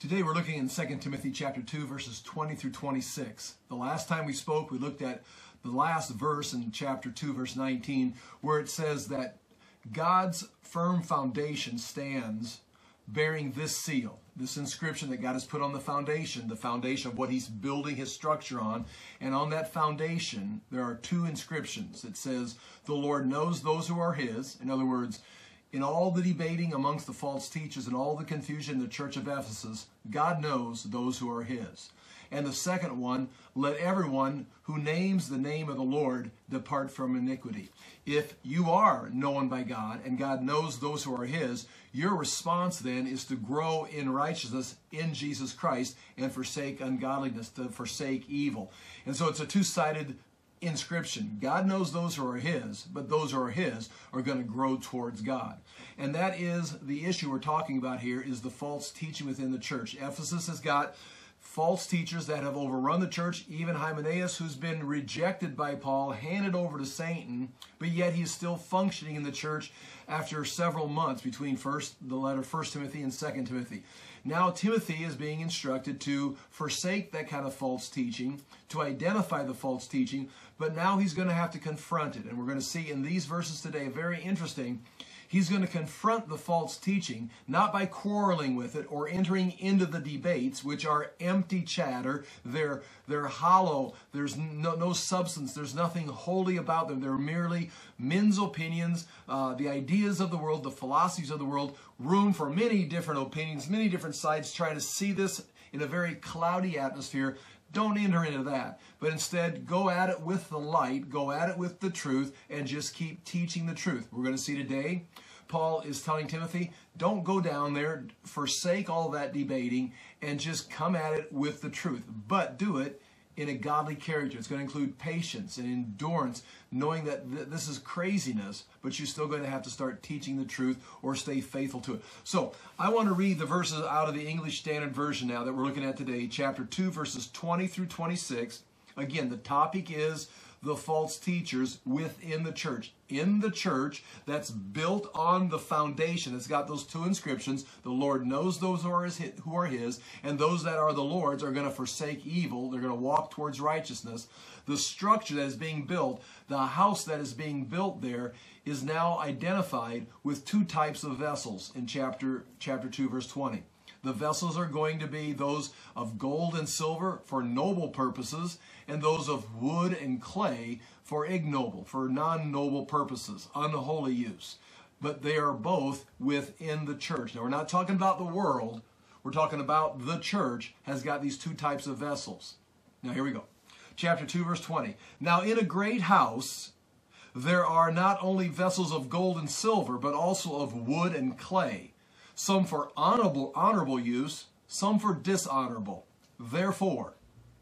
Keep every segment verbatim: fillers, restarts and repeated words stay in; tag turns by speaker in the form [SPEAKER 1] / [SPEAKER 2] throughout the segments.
[SPEAKER 1] Today we're looking in Second Timothy chapter two, verses twenty through twenty-six. The last time we spoke, we looked at the last verse in chapter two, verse nineteen, where it says that God's firm foundation stands bearing this seal, this inscription that God has put on the foundation, the foundation of what he's building his structure on. And on that foundation, there are two inscriptions. It says, the Lord knows those who are his. In other words, in all the debating amongst the false teachers and all the confusion in the church of Ephesus, God knows those who are his. And the second one, let everyone who names the name of the Lord depart from iniquity. If you are known by God and God knows those who are his, your response then is to grow in righteousness in Jesus Christ and forsake ungodliness, to forsake evil. And so it's a two-sided inscription. God knows those who are his, but those who are his are going to grow towards God. And that is the issue we're talking about here, is the false teaching within the church. Ephesus has got false teachers that have overrun the church, even Hymenaeus, who's been rejected by Paul, handed over to Satan, but yet he's still functioning in the church after several months between first the letter First Timothy and Second Timothy. Now Timothy is being instructed to forsake that kind of false teaching, to identify the false teaching, but now he's going to have to confront it. And we're going to see in these verses today, very interesting, he's going to confront the false teaching, not by quarreling with it or entering into the debates, which are empty chatter. They're, they're hollow. There's no, no substance. There's nothing holy about them. They're merely men's opinions, uh, the ideas of the world, the philosophies of the world, room for many different opinions, many different sides, trying to see this in a very cloudy atmosphere. Don't enter into that, but instead go at it with the light, go at it with the truth, and just keep teaching the truth. We're going to see today, Paul is telling Timothy, don't go down there, forsake all that debating, and just come at it with the truth. But do it in a godly character. It's going to include patience and endurance, knowing that th this is craziness, but you're still going to have to start teaching the truth or stay faithful to it. So I want to read the verses out of the English Standard Version now that we're looking at today, chapter two, verses twenty through twenty-six. Again, the topic is the false teachers within the church. In the church that's built on the foundation, it's got those two inscriptions. The Lord knows those who are his, who are his, and those that are the Lord's are going to forsake evil. They're going to walk towards righteousness. The structure that is being built, the house that is being built there, is now identified with two types of vessels in chapter, chapter two, verse twenty. The vessels are going to be those of gold and silver for noble purposes, and those of wood and clay for ignoble, for non-noble purposes, unholy use. But they are both within the church. Now, we're not talking about the world. We're talking about the church has got these two types of vessels. Now, here we go. Chapter two, verse twenty. Now, in a great house, there are not only vessels of gold and silver, but also of wood and clay, some for honorable, honorable use, some for dishonorable. Therefore,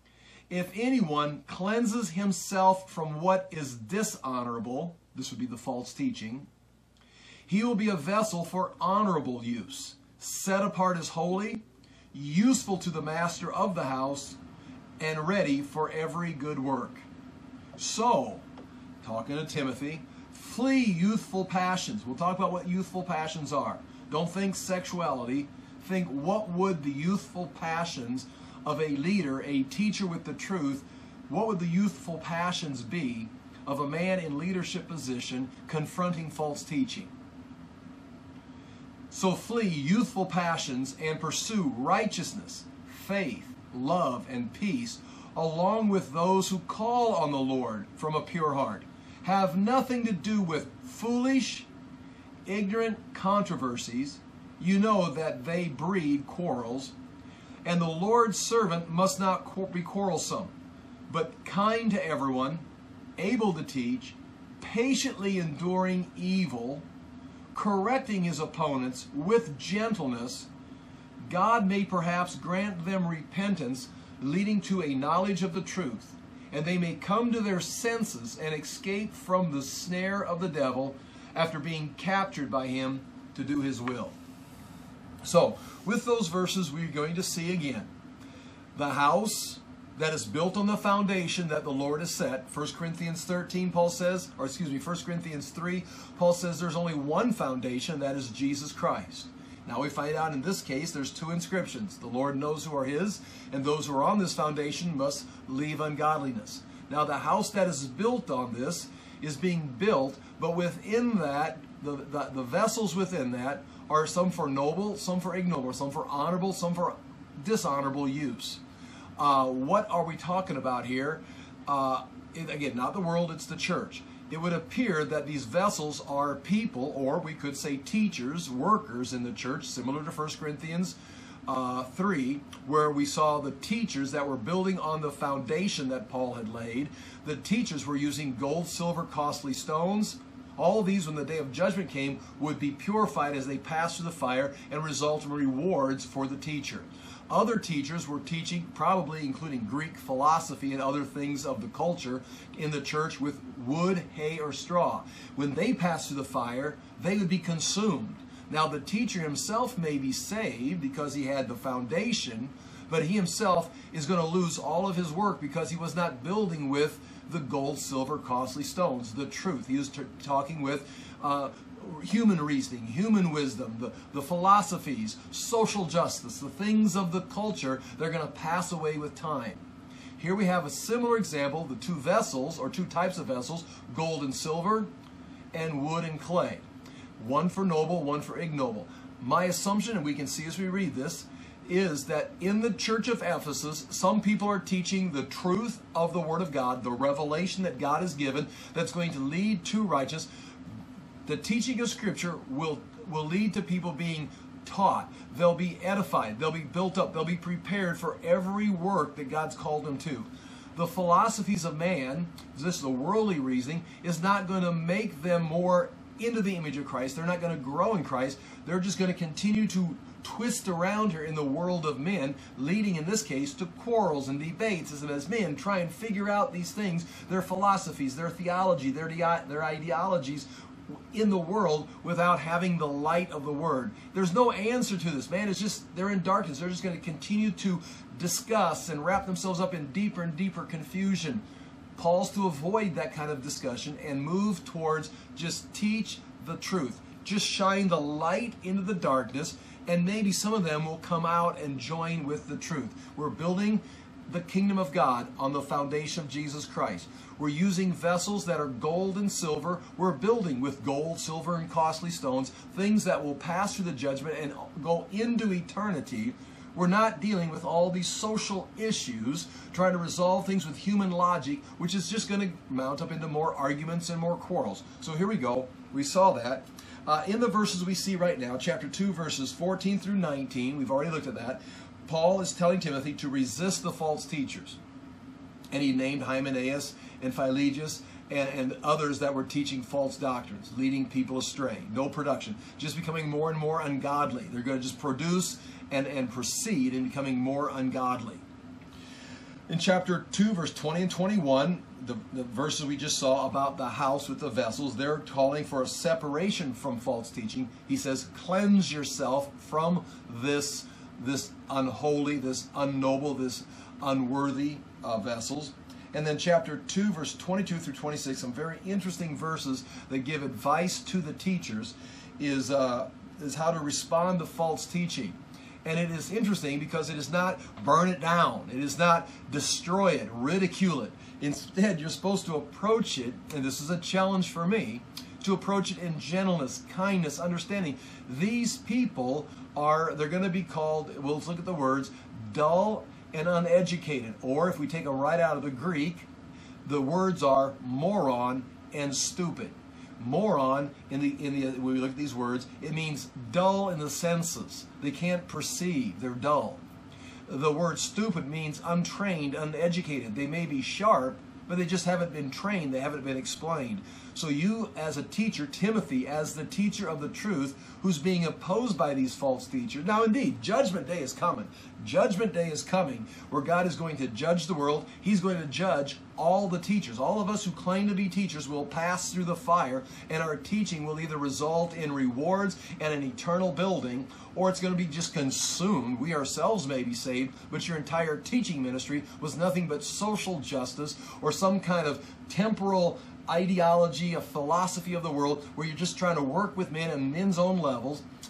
[SPEAKER 1] if anyone cleanses himself from what is dishonorable, this would be the false teaching, he will be a vessel for honorable use, set apart as holy, useful to the master of the house, and ready for every good work. So, talking to Timothy, flee youthful passions. We'll talk about what youthful passions are. Don't think sexuality. Think, what would the youthful passions of a leader, a teacher with the truth, what would the youthful passions be of a man in leadership position confronting false teaching? So flee youthful passions and pursue righteousness, faith, love, and peace, along with those who call on the Lord from a pure heart. Have nothing to do with foolish, ignorant controversies. You know that they breed quarrels. And the Lord's servant must not be quarrelsome, but kind to everyone, able to teach, patiently enduring evil, correcting his opponents with gentleness. God may perhaps grant them repentance, leading to a knowledge of the truth, and they may come to their senses and escape from the snare of the devil after being captured by him to do his will. So, with those verses, we're going to see again the house that is built on the foundation that the Lord has set. First Corinthians thirteen, Paul says, or excuse me, First Corinthians three, Paul says there's only one foundation, that is Jesus Christ. Now we find out in this case there's two inscriptions. The Lord knows who are his, and those who are on this foundation must leave ungodliness. Now the house that is built on this is being built, but within that, the, the, the vessels within that are some for noble, some for ignoble, some for honorable, some for dishonorable use. Uh, what are we talking about here? Uh, it, again, not the world, it's the church. It would appear that these vessels are people, or we could say teachers, workers in the church, similar to First Corinthians uh, three, where we saw the teachers that were building on the foundation that Paul had laid. The teachers were using gold, silver, costly stones. All of these, when the day of judgment came, would be purified as they passed through the fire and result in rewards for the teacher. Other teachers were teaching, probably including Greek philosophy and other things of the culture in the church with wood, hay, or straw. When they passed through the fire, they would be consumed. Now the teacher himself may be saved because he had the foundation, but he himself is going to lose all of his work because he was not building with the gold, silver, costly stones, the truth. He was t talking with uh, human reasoning, human wisdom, the, the philosophies, social justice, the things of the culture. They're going to pass away with time. Here we have a similar example, the two vessels, or two types of vessels, gold and silver, and wood and clay. One for noble, one for ignoble. My assumption, and we can see as we read this, is that in the church of Ephesus, some people are teaching the truth of the Word of God, the revelation that God has given that's going to lead to righteousness. The teaching of Scripture will, will lead to people being taught. They'll be edified. They'll be built up. They'll be prepared for every work that God's called them to. The philosophies of man, this is the worldly reasoning, is not going to make them more into the image of Christ. They're not going to grow in Christ. They're just going to continue to twist around here in the world of men, leading in this case to quarrels and debates as, as men try and figure out these things, their philosophies, their theology, their, their ideologies in the world without having the light of the Word. There's no answer to this, man. It's just, they're in darkness. They're just going to continue to discuss and wrap themselves up in deeper and deeper confusion. Paul's to avoid that kind of discussion and move towards just teach the truth. Just shine the light into the darkness, and maybe some of them will come out and join with the truth. We're building the kingdom of God on the foundation of Jesus Christ. We're using vessels that are gold and silver. We're building with gold, silver, and costly stones, things that will pass through the judgment and go into eternity. We're not dealing with all these social issues, trying to resolve things with human logic, which is just going to mount up into more arguments and more quarrels. So here we go. We saw that. Uh, in the verses we see right now, chapter two, verses fourteen through nineteen, we've already looked at that. Paul is telling Timothy to resist the false teachers. And he named Hymenaeus and Philetus and, and others that were teaching false doctrines, leading people astray. No production. Just becoming more and more ungodly. They're going to just produce and, and proceed in becoming more ungodly. In chapter two, verse twenty and twenty-one, the, the verses we just saw about the house with the vessels, they're calling for a separation from false teaching. He says, cleanse yourself from this, this unholy, this unnoble, this unworthy uh, vessels. And then chapter two, verse twenty-two through twenty-six, some very interesting verses that give advice to the teachers, is, uh, is how to respond to false teaching. And it is interesting because it is not burn it down. It is not destroy it, ridicule it. Instead, you're supposed to approach it, and this is a challenge for me, to approach it in gentleness, kindness, understanding. These people are, they're going to be called, we'll look at the words, dull and uneducated. Or if we take them right out of the Greek, the words are moron and stupid. Moron, in the, in the, when we look at these words, it means dull in the senses. They can't perceive. They're dull. The word stupid means untrained, uneducated. They may be sharp, but they just haven't been trained. They haven't been explained. So you, as a teacher, Timothy, as the teacher of the truth, who's being opposed by these false teachers. Now, indeed, Judgment Day is coming. Judgment Day is coming where God is going to judge the world. He's going to judge all the teachers. All of us who claim to be teachers will pass through the fire, and our teaching will either result in rewards and an eternal building, or it's going to be just consumed. We ourselves may be saved, but your entire teaching ministry was nothing but social justice or some kind of temporal ideology, a philosophy of the world where you're just trying to work with men on men's own levels.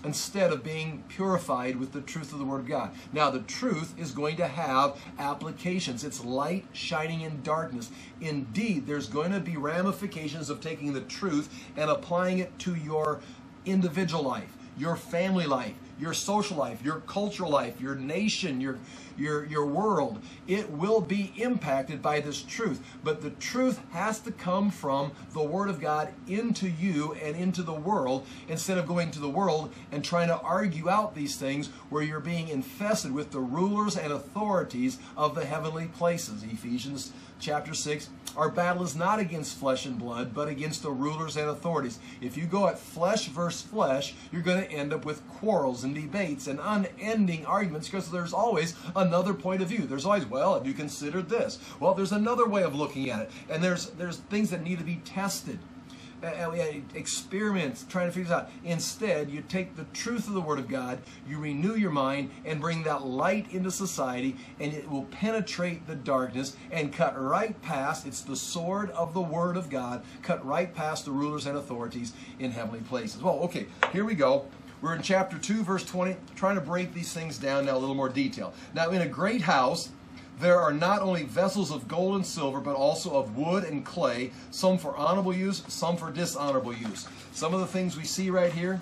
[SPEAKER 1] instead of being purified with the truth of the Word of God. Now, the truth is going to have applications. It's light shining in darkness. Indeed, there's going to be ramifications of taking the truth and applying it to your individual life, your family life, your social life, your cultural life, your nation, your your your world. It will be impacted by this truth. But the truth has to come from the Word of God into you and into the world, instead of going to the world and trying to argue out these things where you're being infested with the rulers and authorities of the heavenly places. Ephesians chapter six, our battle is not against flesh and blood, but against the rulers and authorities. If you go at flesh versus flesh, you're going to end up with quarrels and debates and unending arguments, because there's always another point of view. There's always, well, have you considered this? Well, there's another way of looking at it. And there's there's things that need to be tested. And we had experiments trying to figure this out. Instead, you take the truth of the Word of God, you renew your mind, and bring that light into society, and it will penetrate the darkness and cut right past, it's the sword of the Word of God, cut right past the rulers and authorities in heavenly places. Well, okay, here we go. We're in chapter two, verse twenty, trying to break these things down now a little more detail. Now, in a great house, there are not only vessels of gold and silver, but also of wood and clay, some for honorable use, some for dishonorable use. Some of the things we see right here,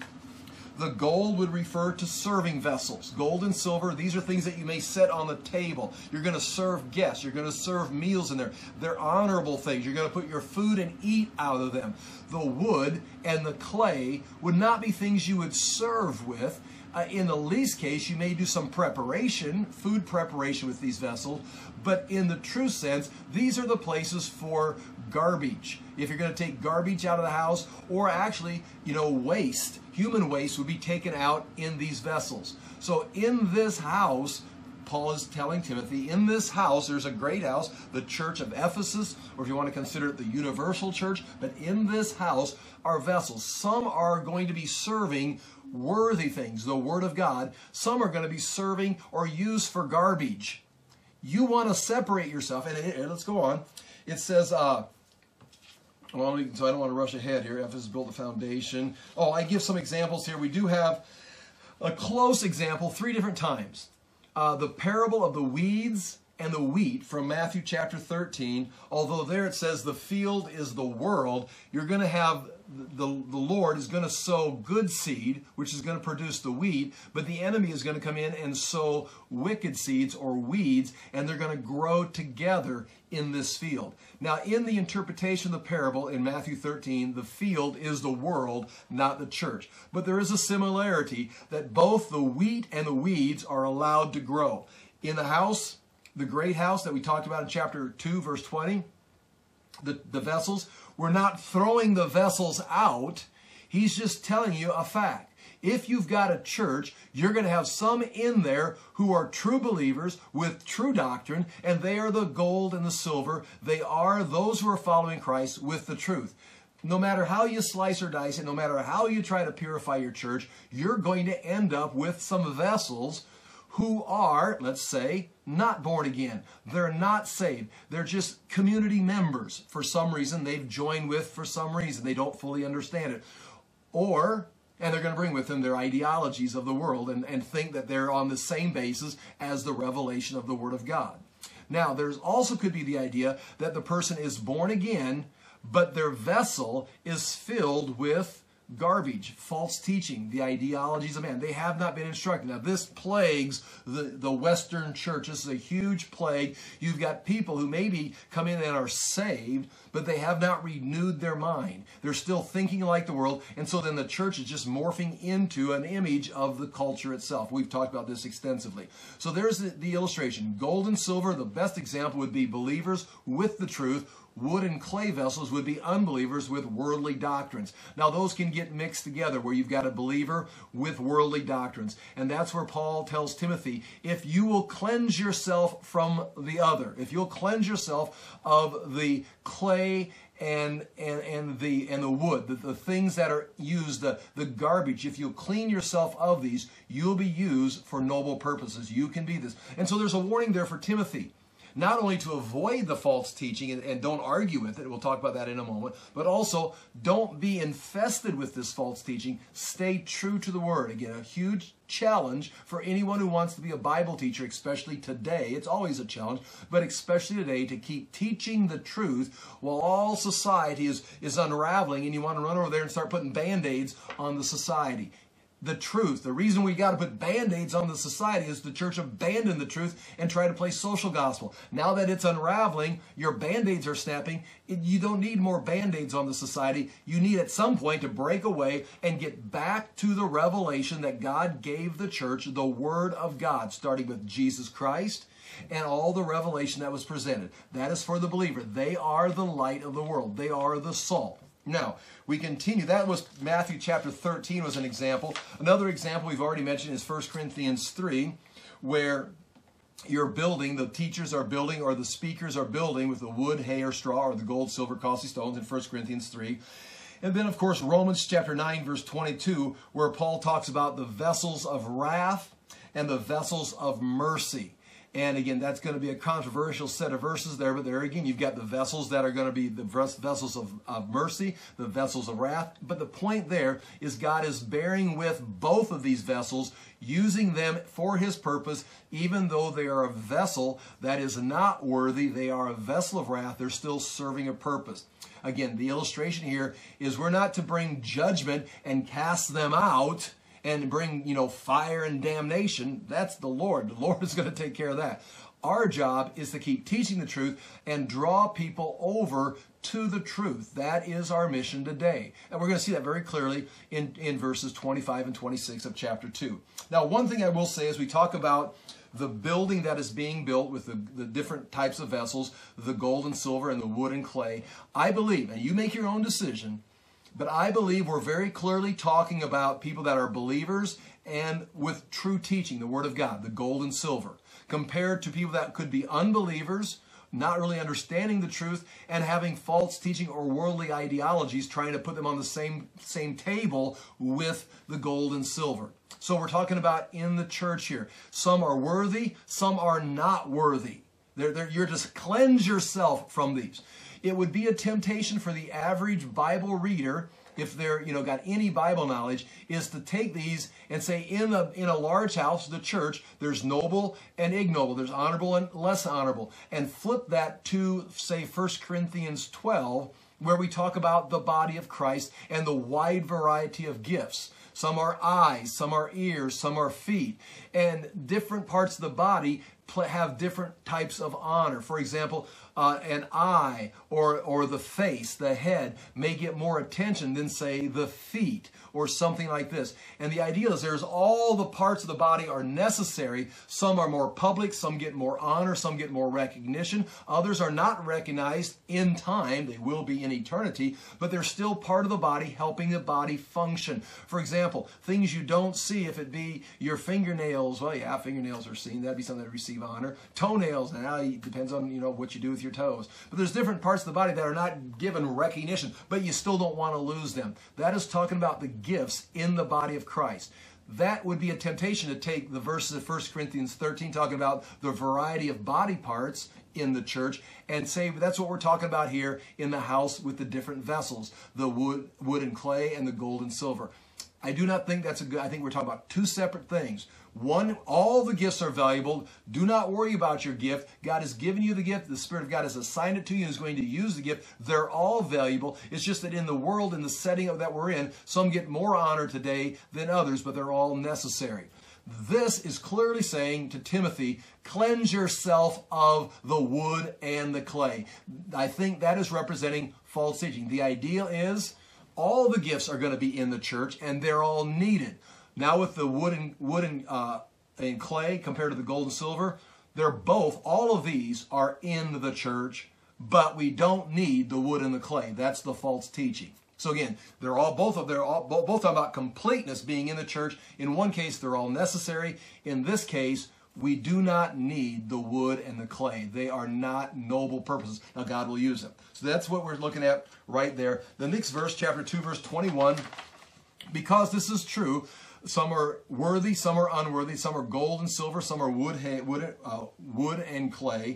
[SPEAKER 1] the gold would refer to serving vessels. Gold and silver, these are things that you may set on the table. You're going to serve guests. You're going to serve meals in there. They're honorable things. You're going to put your food and eat out of them. The wood and the clay would not be things you would serve with. Uh, in the least case, you may do some preparation, food preparation with these vessels, but in the true sense, these are the places for garbage. If you're going to take garbage out of the house, or actually, you know, waste, human waste would be taken out in these vessels. So in this house, Paul is telling Timothy, in this house, there's a great house, the church of Ephesus, or if you want to consider it the universal church, but in this house are vessels. Some are going to be serving worthy things, the Word of God. Some are going to be serving or used for garbage. You want to separate yourself, and, and let's go on. It says, uh, well, so I don't want to rush ahead here. Ephesus built a foundation. Oh, I give some examples here. We do have a close example three different times. Uh, the parable of the weeds and the wheat from Matthew chapter thirteen, although there it says the field is the world, you're going to have the, the Lord is going to sow good seed, which is going to produce the wheat, but the enemy is going to come in and sow wicked seeds or weeds, and they're going to grow together in this field. Now, in the interpretation of the parable in Matthew thirteen, the field is the world, not the church. But there is a similarity that both the wheat and the weeds are allowed to grow. In the house, the great house that we talked about in chapter two, verse twenty, the, the vessels, we're not throwing the vessels out. He's just telling you a fact. If you've got a church, you're going to have some in there who are true believers with true doctrine, and they are the gold and the silver. They are those who are following Christ with the truth. No matter how you slice or dice it, no matter how you try to purify your church, you're going to end up with some vessels who are, let's say, not born again. They're not saved. They're just community members for some reason. They've joined with for some reason. They don't fully understand it. Or, and they're going to bring with them their ideologies of the world and, and think that they're on the same basis as the revelation of the Word of God. Now, there's also could be the idea that the person is born again, but their vessel is filled with garbage, false teaching, the ideologies of man. They have not been instructed. Now, this plagues the, the Western church. This is a huge plague. You've got people who maybe come in and are saved, but they have not renewed their mind. They're still thinking like the world, and so then the church is just morphing into an image of the culture itself. We've talked about this extensively. So there's the, the illustration. Gold and silver, the best example would be believers with the truth. Wood and clay vessels would be unbelievers with worldly doctrines. Now, those can get mixed together where you've got a believer with worldly doctrines. And that's where Paul tells Timothy, if you will cleanse yourself from the other, if you'll cleanse yourself of the clay and and and the and the wood, the, the things that are used, the, the garbage, if you'll clean yourself of these, you'll be used for noble purposes. You can be this. And so there's a warning there for Timothy. not only to avoid the false teaching and, and don't argue with it, we'll talk about that in a moment, but also don't be infested with this false teaching. Stay true to the Word. Again, a huge challenge for anyone who wants to be a Bible teacher, especially today. It's always a challenge, but especially today, to keep teaching the truth while all society is, is unraveling and you want to run over there and start putting Band-Aids on the society. The truth, the reason we got to put Band-Aids on the society is the church abandoned the truth and try to play social gospel. Now that it's unraveling, your Band-Aids are snapping. It, you don't need more Band-Aids on the society. You need at some point to break away and get back to the revelation that God gave the church, the Word of God, starting with Jesus Christ and all the revelation that was presented. That is for the believer. They are the light of the world. They are the salt. Now, we continue. That was Matthew chapter thirteen was an example. Another example we've already mentioned is First Corinthians three, where you're building, the teachers are building, or the speakers are building with the wood, hay, or straw, or the gold, silver, costly stones in First Corinthians three. And then, of course, Romans chapter nine, verse twenty-two, where Paul talks about the vessels of wrath and the vessels of mercy. And again, that's going to be a controversial set of verses there. But there again, you've got the vessels that are going to be the vessels of, of mercy, the vessels of wrath. But the point there is God is bearing with both of these vessels, using them for His purpose, even though they are a vessel that is not worthy. They are a vessel of wrath. They're still serving a purpose. Again, the illustration here is we're not to bring judgment and cast them out and bring, you know, fire and damnation. That's the Lord. The Lord is going to take care of that. Our job is to keep teaching the truth and draw people over to the truth. That is our mission today. And we're going to see that very clearly in, in verses twenty-five and twenty-six of chapter two. Now, one thing I will say as we talk about the building that is being built with the, the different types of vessels, the gold and silver and the wood and clay, I believe, and you make your own decision, but I believe we're very clearly talking about people that are believers and with true teaching, the Word of God, the gold and silver, compared to people that could be unbelievers, not really understanding the truth, and having false teaching or worldly ideologies, trying to put them on the same, same table with the gold and silver. So we're talking about in the church here. Some are worthy, some are not worthy. They're, they're, you're just cleanse yourself from these. It would be a temptation for the average Bible reader, if they're, you know, got any Bible knowledge, is to take these and say in a, in a large house, the church, there's noble and ignoble, there's honorable and less honorable, and flip that to, say, First Corinthians twelve, where we talk about the body of Christ and the wide variety of gifts. Some are eyes, some are ears, some are feet, and different parts of the body have different types of honor. For example, uh, an eye or, or the face, the head, may get more attention than, say, the feet or something like this. And the idea is there's all the parts of the body are necessary. Some are more public, some get more honor, some get more recognition. Others are not recognized in time. They will be in eternity, but they're still part of the body, helping the body function. For example, things you don't see, if it be your fingernails, well, yeah, fingernails are seen. That'd be something that receive honor. Toenails, now it depends on, you know, what you do with your toes. But there's different parts of the body that are not given recognition, but you still don't want to lose them. That is talking about the gifts in the body of Christ. That would be a temptation to take the verses of First Corinthians thirteen talking about the variety of body parts in the church and say that's what we're talking about here in the house with the different vessels, the wood, wood and clay and the gold and silver. I do not think that's a good, I think we're talking about two separate things. One, all the gifts are valuable. Do not worry about your gift. God has given you the gift. The Spirit of God has assigned it to you and is going to use the gift. They're all valuable. It's just that in the world, in the setting that we're in, some get more honor today than others, but they're all necessary. This is clearly saying to Timothy, cleanse yourself of the wood and the clay. I think that is representing false teaching. The idea is all the gifts are going to be in the church and they're all needed. Now with the wood and, wood and, uh, and clay compared to the gold and silver, they're both, all of these are in the church, but we don't need the wood and the clay. That's the false teaching. So again, they're all both of they're all both talking about completeness being in the church. In one case, they're all necessary. In this case, we do not need the wood and the clay. They are not noble purposes. Now God will use them. So that's what we're looking at right there. The next verse, chapter two, verse twenty-one. Because this is true, some are worthy, some are unworthy, some are gold and silver, some are wood, hay, wood, uh, wood and clay.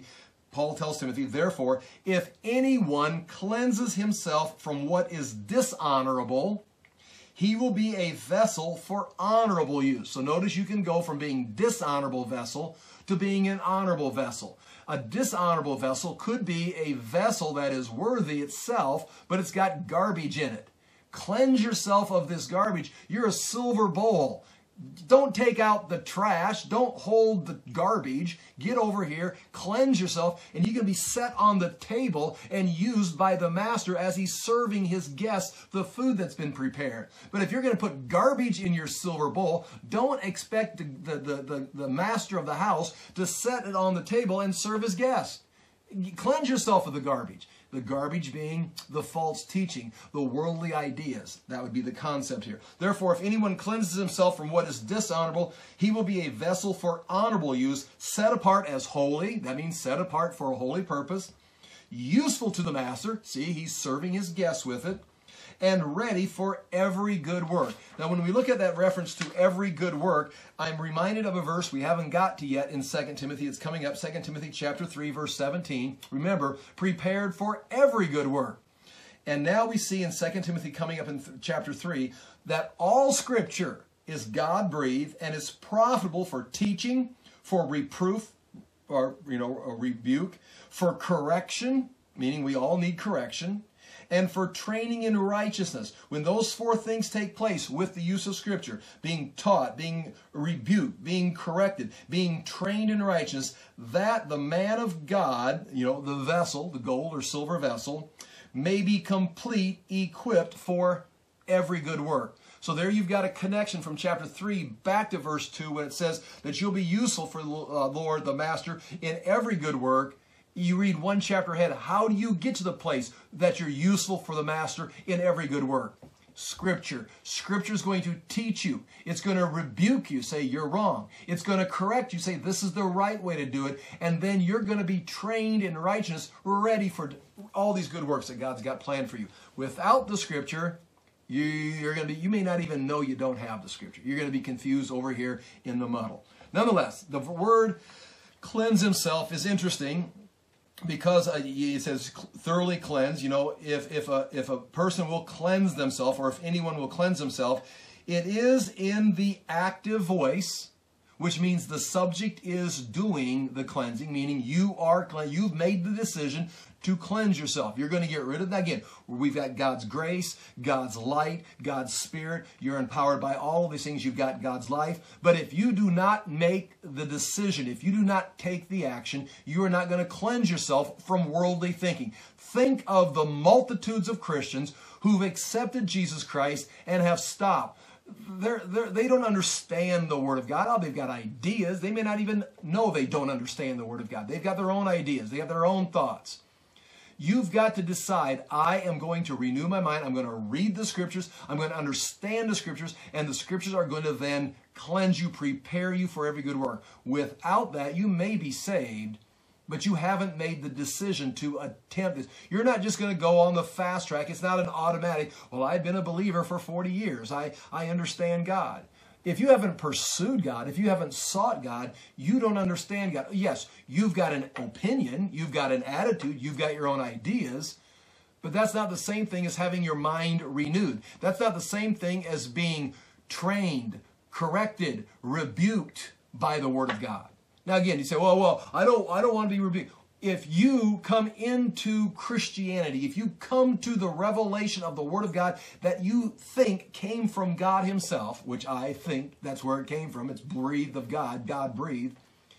[SPEAKER 1] Paul tells Timothy, therefore, if anyone cleanses himself from what is dishonorable, he will be a vessel for honorable use. So notice you can go from being dishonorable vessel to being an honorable vessel. A dishonorable vessel could be a vessel that is worthy itself, but it's got garbage in it. Cleanse yourself of this garbage. You're a silver bowl. Don't take out the trash. Don't hold the garbage. Get over here, cleanse yourself, and you can be set on the table and used by the master as he's serving his guests the food that's been prepared. But if you're going to put garbage in your silver bowl, don't expect the, the, the, the, the master of the house to set it on the table and serve his guests. Cleanse yourself of the garbage. The garbage being the false teaching, the worldly ideas. That would be the concept here. Therefore, if anyone cleanses himself from what is dishonorable, he will be a vessel for honorable use, set apart as holy. That means set apart for a holy purpose. Useful to the master. See, he's serving his guests with it. And ready for every good work. Now, when we look at that reference to every good work, I'm reminded of a verse we haven't got to yet in Second Timothy. It's coming up, Second Timothy chapter three, verse seventeen. Remember, prepared for every good work. And now we see in Second Timothy coming up in th chapter three that all Scripture is God-breathed and is profitable for teaching, for reproof, or, you know, a rebuke, for correction, meaning we all need correction, and for training in righteousness. When those four things take place with the use of Scripture, being taught, being rebuked, being corrected, being trained in righteousness, that the man of God, you know, the vessel, the gold or silver vessel, may be complete, equipped for every good work. So there you've got a connection from chapter three back to verse two when it says that you'll be useful for the uh, Lord, the Master, in every good work. You read one chapter ahead. How do you get to the place that you're useful for the master in every good work? Scripture. Scripture is going to teach you. It's going to rebuke you, say you're wrong. It's going to correct you, say this is the right way to do it. And then you're going to be trained in righteousness, ready for all these good works that God's got planned for you. Without the Scripture, you, you're going to be, you may not even know you don't have the Scripture. You're going to be confused over here in the muddle. Nonetheless, the word cleanse himself is interesting. Because uh, it says thoroughly cleanse, you know, if, if, a, if a person will cleanse themselves, or if anyone will cleanse himself, it is in the active voice, which means the subject is doing the cleansing, meaning you are, you've made the decision to cleanse yourself. You're going to get rid of that. Again, we've got God's grace, God's light, God's Spirit. You're empowered by all of these things. You've got God's life. But if you do not make the decision, if you do not take the action, you are not going to cleanse yourself from worldly thinking. Think of the multitudes of Christians who've accepted Jesus Christ and have stopped. They're, they're, they don't understand the Word of God. Oh, they've got ideas. They may not even know they don't understand the Word of God. They've got their own ideas. They have their own thoughts. You've got to decide, I am going to renew my mind. I'm going to read the Scriptures. I'm going to understand the Scriptures. And the Scriptures are going to then cleanse you, prepare you for every good work. Without that, you may be saved, but you haven't made the decision to attempt this. You're not just going to go on the fast track. It's not an automatic, well, I've been a believer for forty years. I, I understand God. If you haven't pursued God, if you haven't sought God, you don't understand God. Yes, you've got an opinion, you've got an attitude, you've got your own ideas, but that's not the same thing as having your mind renewed. That's not the same thing as being trained, corrected, rebuked by the Word of God. Now again, you say, well, well, I don't, I don't want to be rebuked. If you come into Christianity, if you come to the revelation of the Word of God that you think came from God Himself, which I think that's where it came from, it's breathed of God, God breathed,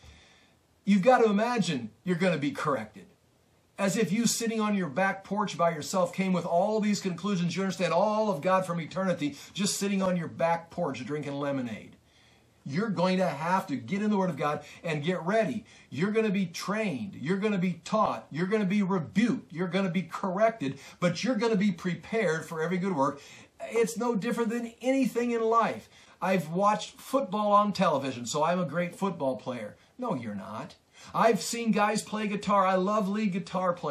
[SPEAKER 1] you've got to imagine you're going to be corrected. As if you sitting on your back porch by yourself came with all these conclusions, you understand all of God from eternity, just sitting on your back porch drinking lemonade. You're going to have to get in the Word of God and get ready. You're going to be trained. You're going to be taught. You're going to be rebuked. You're going to be corrected. But you're going to be prepared for every good work. It's no different than anything in life. I've watched football on television, so I'm a great football player. No, you're not. I've seen guys play guitar. I love lead guitar players.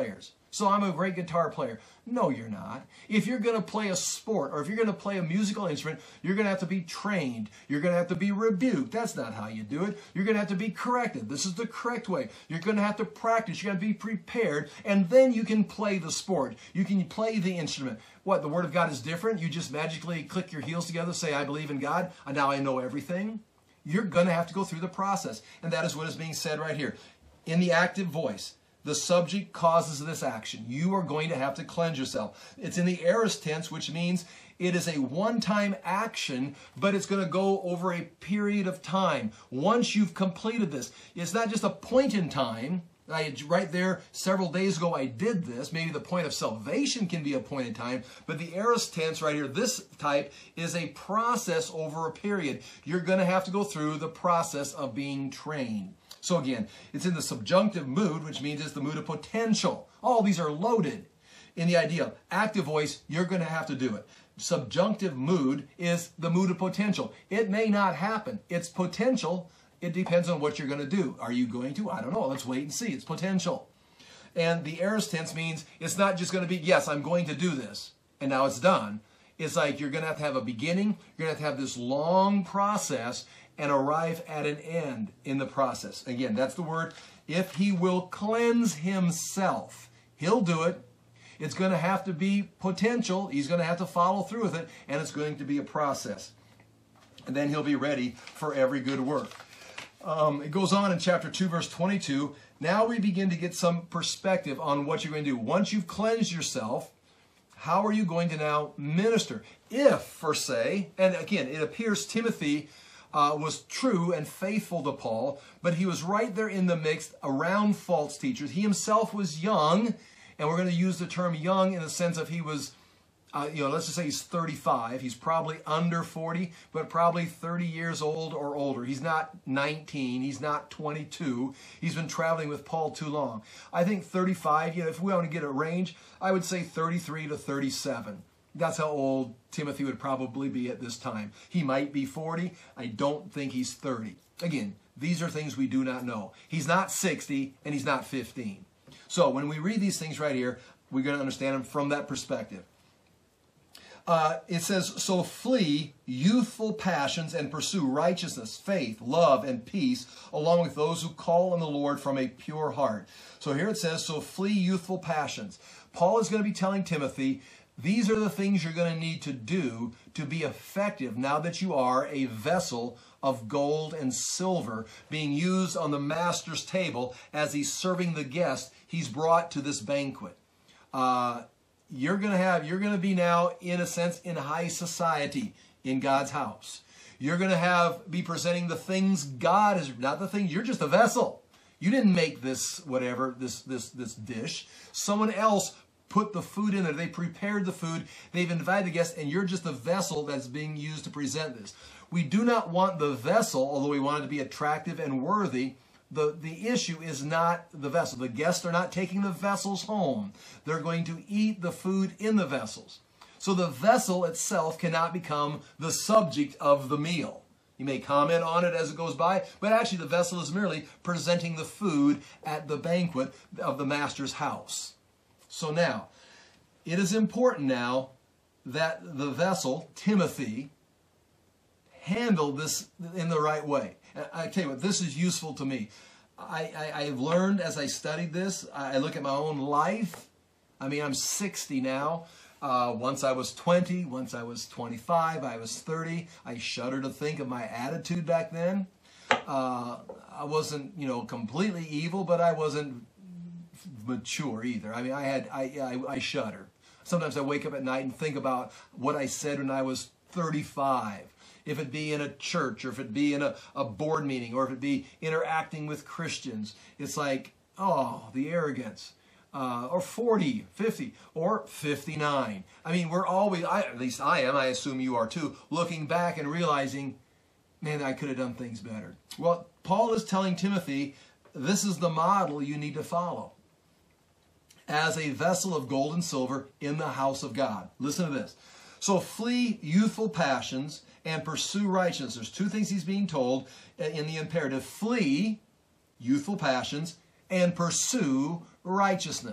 [SPEAKER 1] so I'm a great guitar player. No, you're not. If you're going to play a sport or if you're going to play a musical instrument, you're going to have to be trained. You're going to have to be rebuked. That's not how you do it. You're going to have to be corrected. This is the correct way. You're going to have to practice. You're going to be prepared, and then you can play the sport. You can play the instrument. What, the Word of God is different? You just magically click your heels together, say, I believe in God, and now I know everything? You're going to have to go through the process, and that is what is being said right here. In the active voice, the subject causes this action. You are going to have to cleanse yourself. It's in the aorist tense, which means it is a one-time action, but it's going to go over a period of time. Once you've completed this, it's not just a point in time. I, right there, several days ago, I did this. Maybe the point of salvation can be a point in time, but the aorist tense right here, this type, is a process over a period. You're going to have to go through the process of being trained. So again, it's in the subjunctive mood, which means it's the mood of potential. All these are loaded. In the idea of active voice, you're going to have to do it. Subjunctive mood is the mood of potential. It may not happen. It's potential. It depends on what you're going to do. Are you going to? I don't know. Let's wait and see. It's potential. And the aorist tense means it's not just going to be, yes, I'm going to do this, and now it's done. It's like you're going to have to have a beginning. You're going to have to have this long process and arrive at an end in the process. Again, that's the word. If he will cleanse himself, he'll do it. It's going to have to be potential. He's going to have to follow through with it, and it's going to be a process. And then he'll be ready for every good work. Um, it goes on in chapter two, verse twenty-two. Now we begin to get some perspective on what you're going to do. Once you've cleansed yourself, how are you going to now minister? If, for say, and again, it appears Timothy uh, was true and faithful to Paul, but he was right there in the mix around false teachers. He himself was young, and we're going to use the term young in the sense of he was, uh, you know, let's just say he's thirty-five. He's probably under forty, but probably thirty years old or older. He's not nineteen. He's not twenty-two. He's been traveling with Paul too long. I think thirty-five, you know, if we want to get a range, I would say thirty-three to thirty-seven. That's how old Timothy would probably be at this time. He might be forty. I don't think he's thirty. Again, these are things we do not know. He's not sixty, and he's not fifteen. So when we read these things right here, we're going to understand them from that perspective. Uh, it says, so flee youthful passions and pursue righteousness, faith, love, and peace, along with those who call on the Lord from a pure heart. So here it says, so flee youthful passions. Paul is going to be telling Timothy, these are the things you're going to need to do to be effective now that you are a vessel of gold and silver being used on the master's table as he's serving the guest he's brought to this banquet. Uh, you're going to have, you're going to be now, in a sense, in high society in God's house. You're going to have, be presenting the things God has, not the things, you're just a vessel. You didn't make this, whatever, this, this, this dish. Someone else put the food in there. They prepared the food. They've invited the guests, and you're just the vessel that's being used to present this. We do not want the vessel, although we want it to be attractive and worthy. The, the issue is not the vessel. The guests are not taking the vessels home. They're going to eat the food in the vessels. So the vessel itself cannot become the subject of the meal. You may comment on it as it goes by, but actually the vessel is merely presenting the food at the banquet of the master's house. So now, it is important now that the vessel, Timothy, handle this in the right way. I tell you what, this is useful to me. I, I, I've learned as I studied this, I look at my own life. I mean, I'm sixty now. Uh, once I was twenty, once I was twenty-five, I was thirty. I shudder to think of my attitude back then. Uh, I wasn't, you know, completely evil, but I wasn't mature either. I mean, I had, I, I, I shudder. Sometimes I wake up at night and think about what I said when I was thirty-five. If it be in a church, or if it be in a, a board meeting, or if it be interacting with Christians, it's like, oh, the arrogance. Uh, or forty, fifty, or fifty-nine. I mean, we're always, I, at least I am, I assume you are too, looking back and realizing, man, I could have done things better. Well, Paul is telling Timothy, this is the model you need to follow as a vessel of gold and silver in the house of God. Listen to this. So flee youthful passions and pursue righteousness. There's two things he's being told in the imperative. Flee youthful passions and pursue righteousness.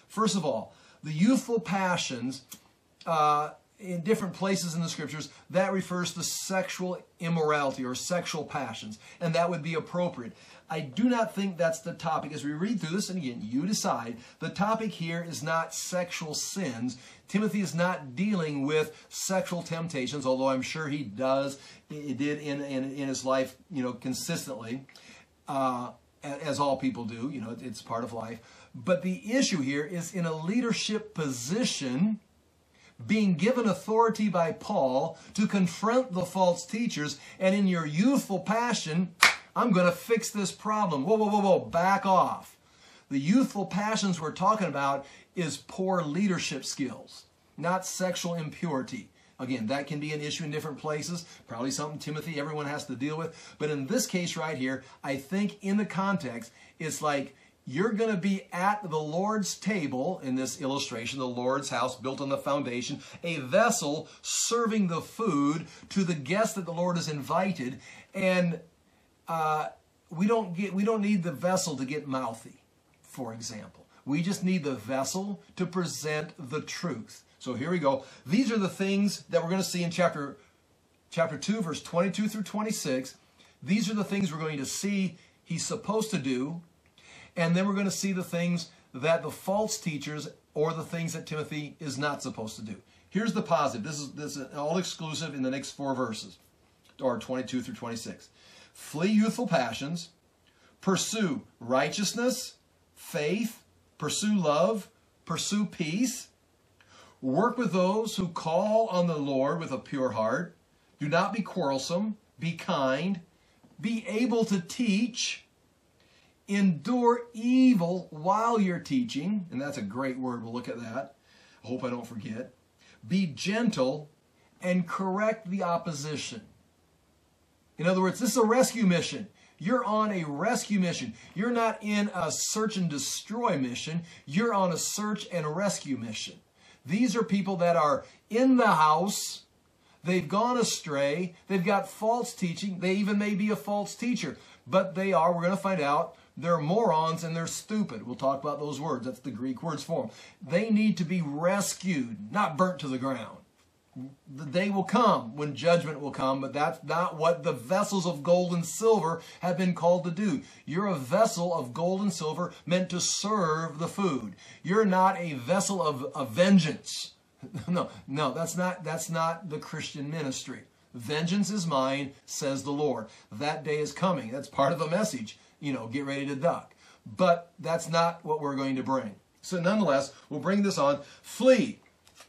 [SPEAKER 1] First of all, the youthful passions, uh, in different places in the scriptures, that refers to sexual immorality or sexual passions, and that would be appropriate. I do not think that's the topic. As we read through this, and again, you decide, the topic here is not sexual sins. Timothy is not dealing with sexual temptations, although I'm sure he does, he did in, in, in his life, you know, consistently, uh, as all people do, you know, it's part of life. But the issue here is in a leadership position, being given authority by Paul to confront the false teachers, and in your youthful passion, I'm going to fix this problem. Whoa, whoa, whoa, whoa, back off. The youthful passions we're talking about is poor leadership skills, not sexual impurity. Again, that can be an issue in different places, probably something Timothy, everyone has to deal with. But in this case right here, I think in the context, it's like you're going to be at the Lord's table, in this illustration, the Lord's house built on the foundation, a vessel serving the food to the guests that the Lord has invited. And uh, we don't get, we don't need the vessel to get mouthy, for example. We just need the vessel to present the truth. So here we go. These are the things that we're going to see in chapter, chapter two, verse twenty-two through twenty-six. These are the things we're going to see he's supposed to do. And then we're going to see the things that the false teachers, or the things that Timothy is not supposed to do. Here's the positive. This is, this is all exclusive in the next four verses, or twenty-two through twenty-six. Flee youthful passions. Pursue righteousness, faith, pursue love, pursue peace. Work with those who call on the Lord with a pure heart. Do not be quarrelsome. Be kind. Be able to teach. Endure evil while you're teaching. And that's a great word. We'll look at that. I hope I don't forget. Be gentle and correct the opposition. In other words, this is a rescue mission. You're on a rescue mission. You're not in a search and destroy mission. You're on a search and rescue mission. These are people that are in the house. They've gone astray. They've got false teaching. They even may be a false teacher. But they are, we're going to find out, they're morons and they're stupid. We'll talk about those words. That's the Greek words for them. They need to be rescued, not burnt to the ground. The day will come when judgment will come, but that's not what the vessels of gold and silver have been called to do. You're a vessel of gold and silver meant to serve the food. You're not a vessel of, of vengeance. No, no, that's not, that's not the Christian ministry. Vengeance is mine, says the Lord. That day is coming. That's part of the message. You know, get ready to duck. But that's not what we're going to bring. So nonetheless, we'll bring this on. Flee.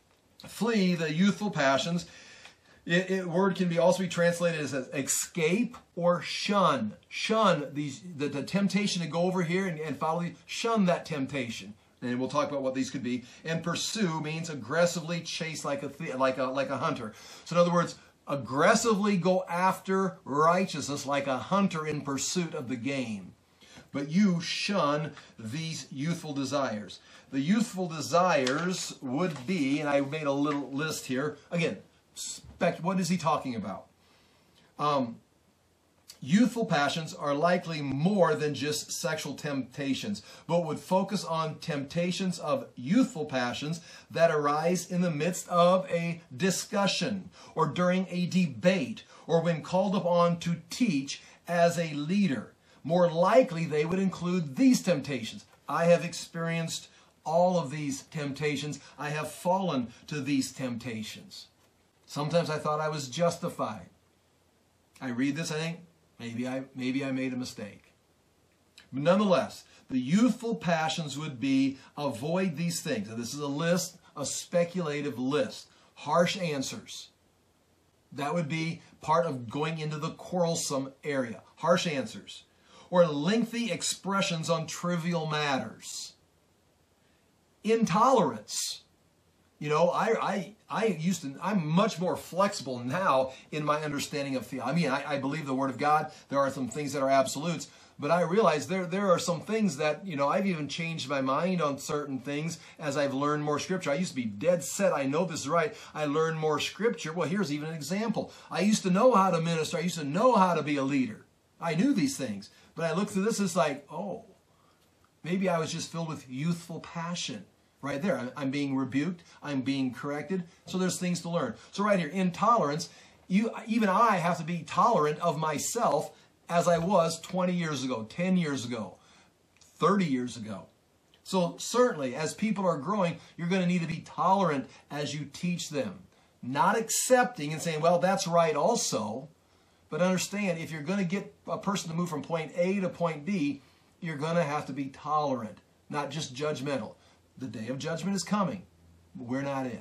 [SPEAKER 1] Flee the youthful passions. It, it word can be also be translated as escape or shun. Shun these the, the temptation to go over here and, and follow these. Shun that temptation. And we'll talk about what these could be. And pursue means aggressively chase like a like a like a hunter. So in other words, aggressively go after righteousness like a hunter in pursuit of the game. But you shun these youthful desires. The youthful desires would be, and I made a little list here. Again, spec, what is he talking about? Um, youthful passions are likely more than just sexual temptations, but would focus on temptations of youthful passions that arise in the midst of a discussion or during a debate or when called upon to teach as a leader. More likely, they would include these temptations. I have experienced all of these temptations. I have fallen to these temptations. Sometimes I thought I was justified. I read this, I think, maybe I, maybe I made a mistake. But nonetheless, the youthful passions would be avoid these things. And this is a list, a speculative list. Harsh answers. That would be part of going into the quarrelsome area. Harsh answers. Or lengthy expressions on trivial matters. Intolerance. You know, I, I, I used to, I'm much more flexible now in my understanding of theology. I mean, I, I believe the Word of God. There are some things that are absolutes. But I realize there, there are some things that, you know, I've even changed my mind on certain things as I've learned more Scripture. I used to be dead set. I know this is right. I learned more Scripture. Well, here's even an example. I used to know how to minister. I used to know how to be a leader. I knew these things. But I look through this, it's like, oh, maybe I was just filled with youthful passion. Right there. I'm being rebuked. I'm being corrected. So there's things to learn. So right here, intolerance, you, even I have to be tolerant of myself as I was twenty years ago, ten years ago, thirty years ago. So certainly, as people are growing, you're going to need to be tolerant as you teach them. Not accepting and saying, well, that's right also. But understand, if you're going to get a person to move from point A to point B, you're going to have to be tolerant, not just judgmental. The day of judgment is coming. We're not it.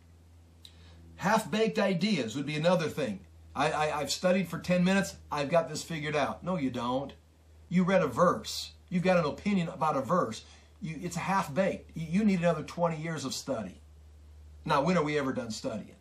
[SPEAKER 1] Half-baked ideas would be another thing. I, I, I've studied for ten minutes. I've got this figured out. No, you don't. You read a verse. You've got an opinion about a verse. You, it's half-baked. You, you need another twenty years of study. Now, when are we ever done studying?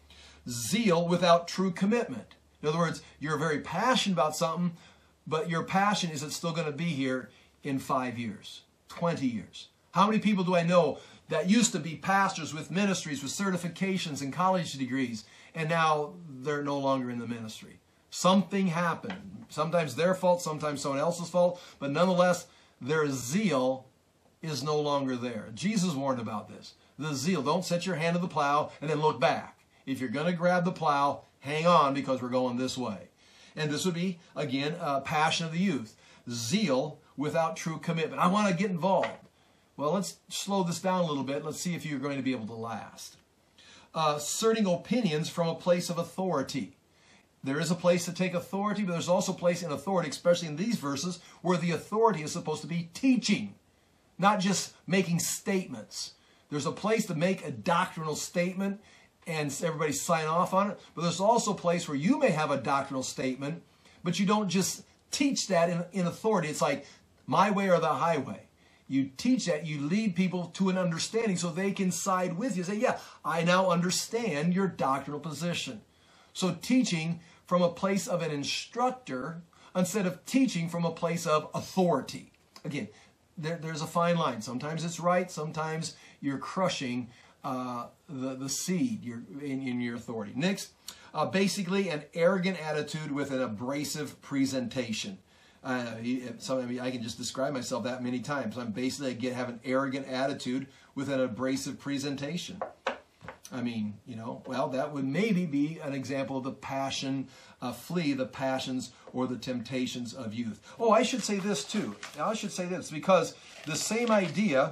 [SPEAKER 1] Zeal without true commitment. In other words, you're very passionate about something, but your passion isn't still going to be here in five years, twenty years. How many people do I know that used to be pastors with ministries, with certifications and college degrees, and now they're no longer in the ministry? Something happened. Sometimes their fault, sometimes someone else's fault, but nonetheless, their zeal is no longer there. Jesus warned about this. The zeal, don't set your hand to the plow and then look back. If you're going to grab the plow, hang on because we're going this way. And this would be, again, uh, passion of the youth. Zeal without true commitment. I want to get involved. Well, let's slow this down a little bit. Let's see if you're going to be able to last. Uh, asserting opinions from a place of authority. There is a place to take authority, but there's also a place in authority, especially in these verses, where the authority is supposed to be teaching, not just making statements. There's a place to make a doctrinal statement and everybody sign off on it, but there's also a place where you may have a doctrinal statement, but you don't just teach that in, in authority. It's like my way or the highway. You teach that, you lead people to an understanding so they can side with you. Say, yeah, I now understand your doctrinal position. So teaching from a place of an instructor instead of teaching from a place of authority. Again, there, there's a fine line. Sometimes it's right. Sometimes you're crushing uh, the, the seed you're, in, in your authority. Next, uh, basically an arrogant attitude with an abrasive presentation. Uh, so, I mean, I can just describe myself that many times. I'm basically, I get have an arrogant attitude with an abrasive presentation. I mean, you know, well, that would maybe be an example of the passion, uh, flee the passions or the temptations of youth. Oh, I should say this too. Now, I should say this because the same idea,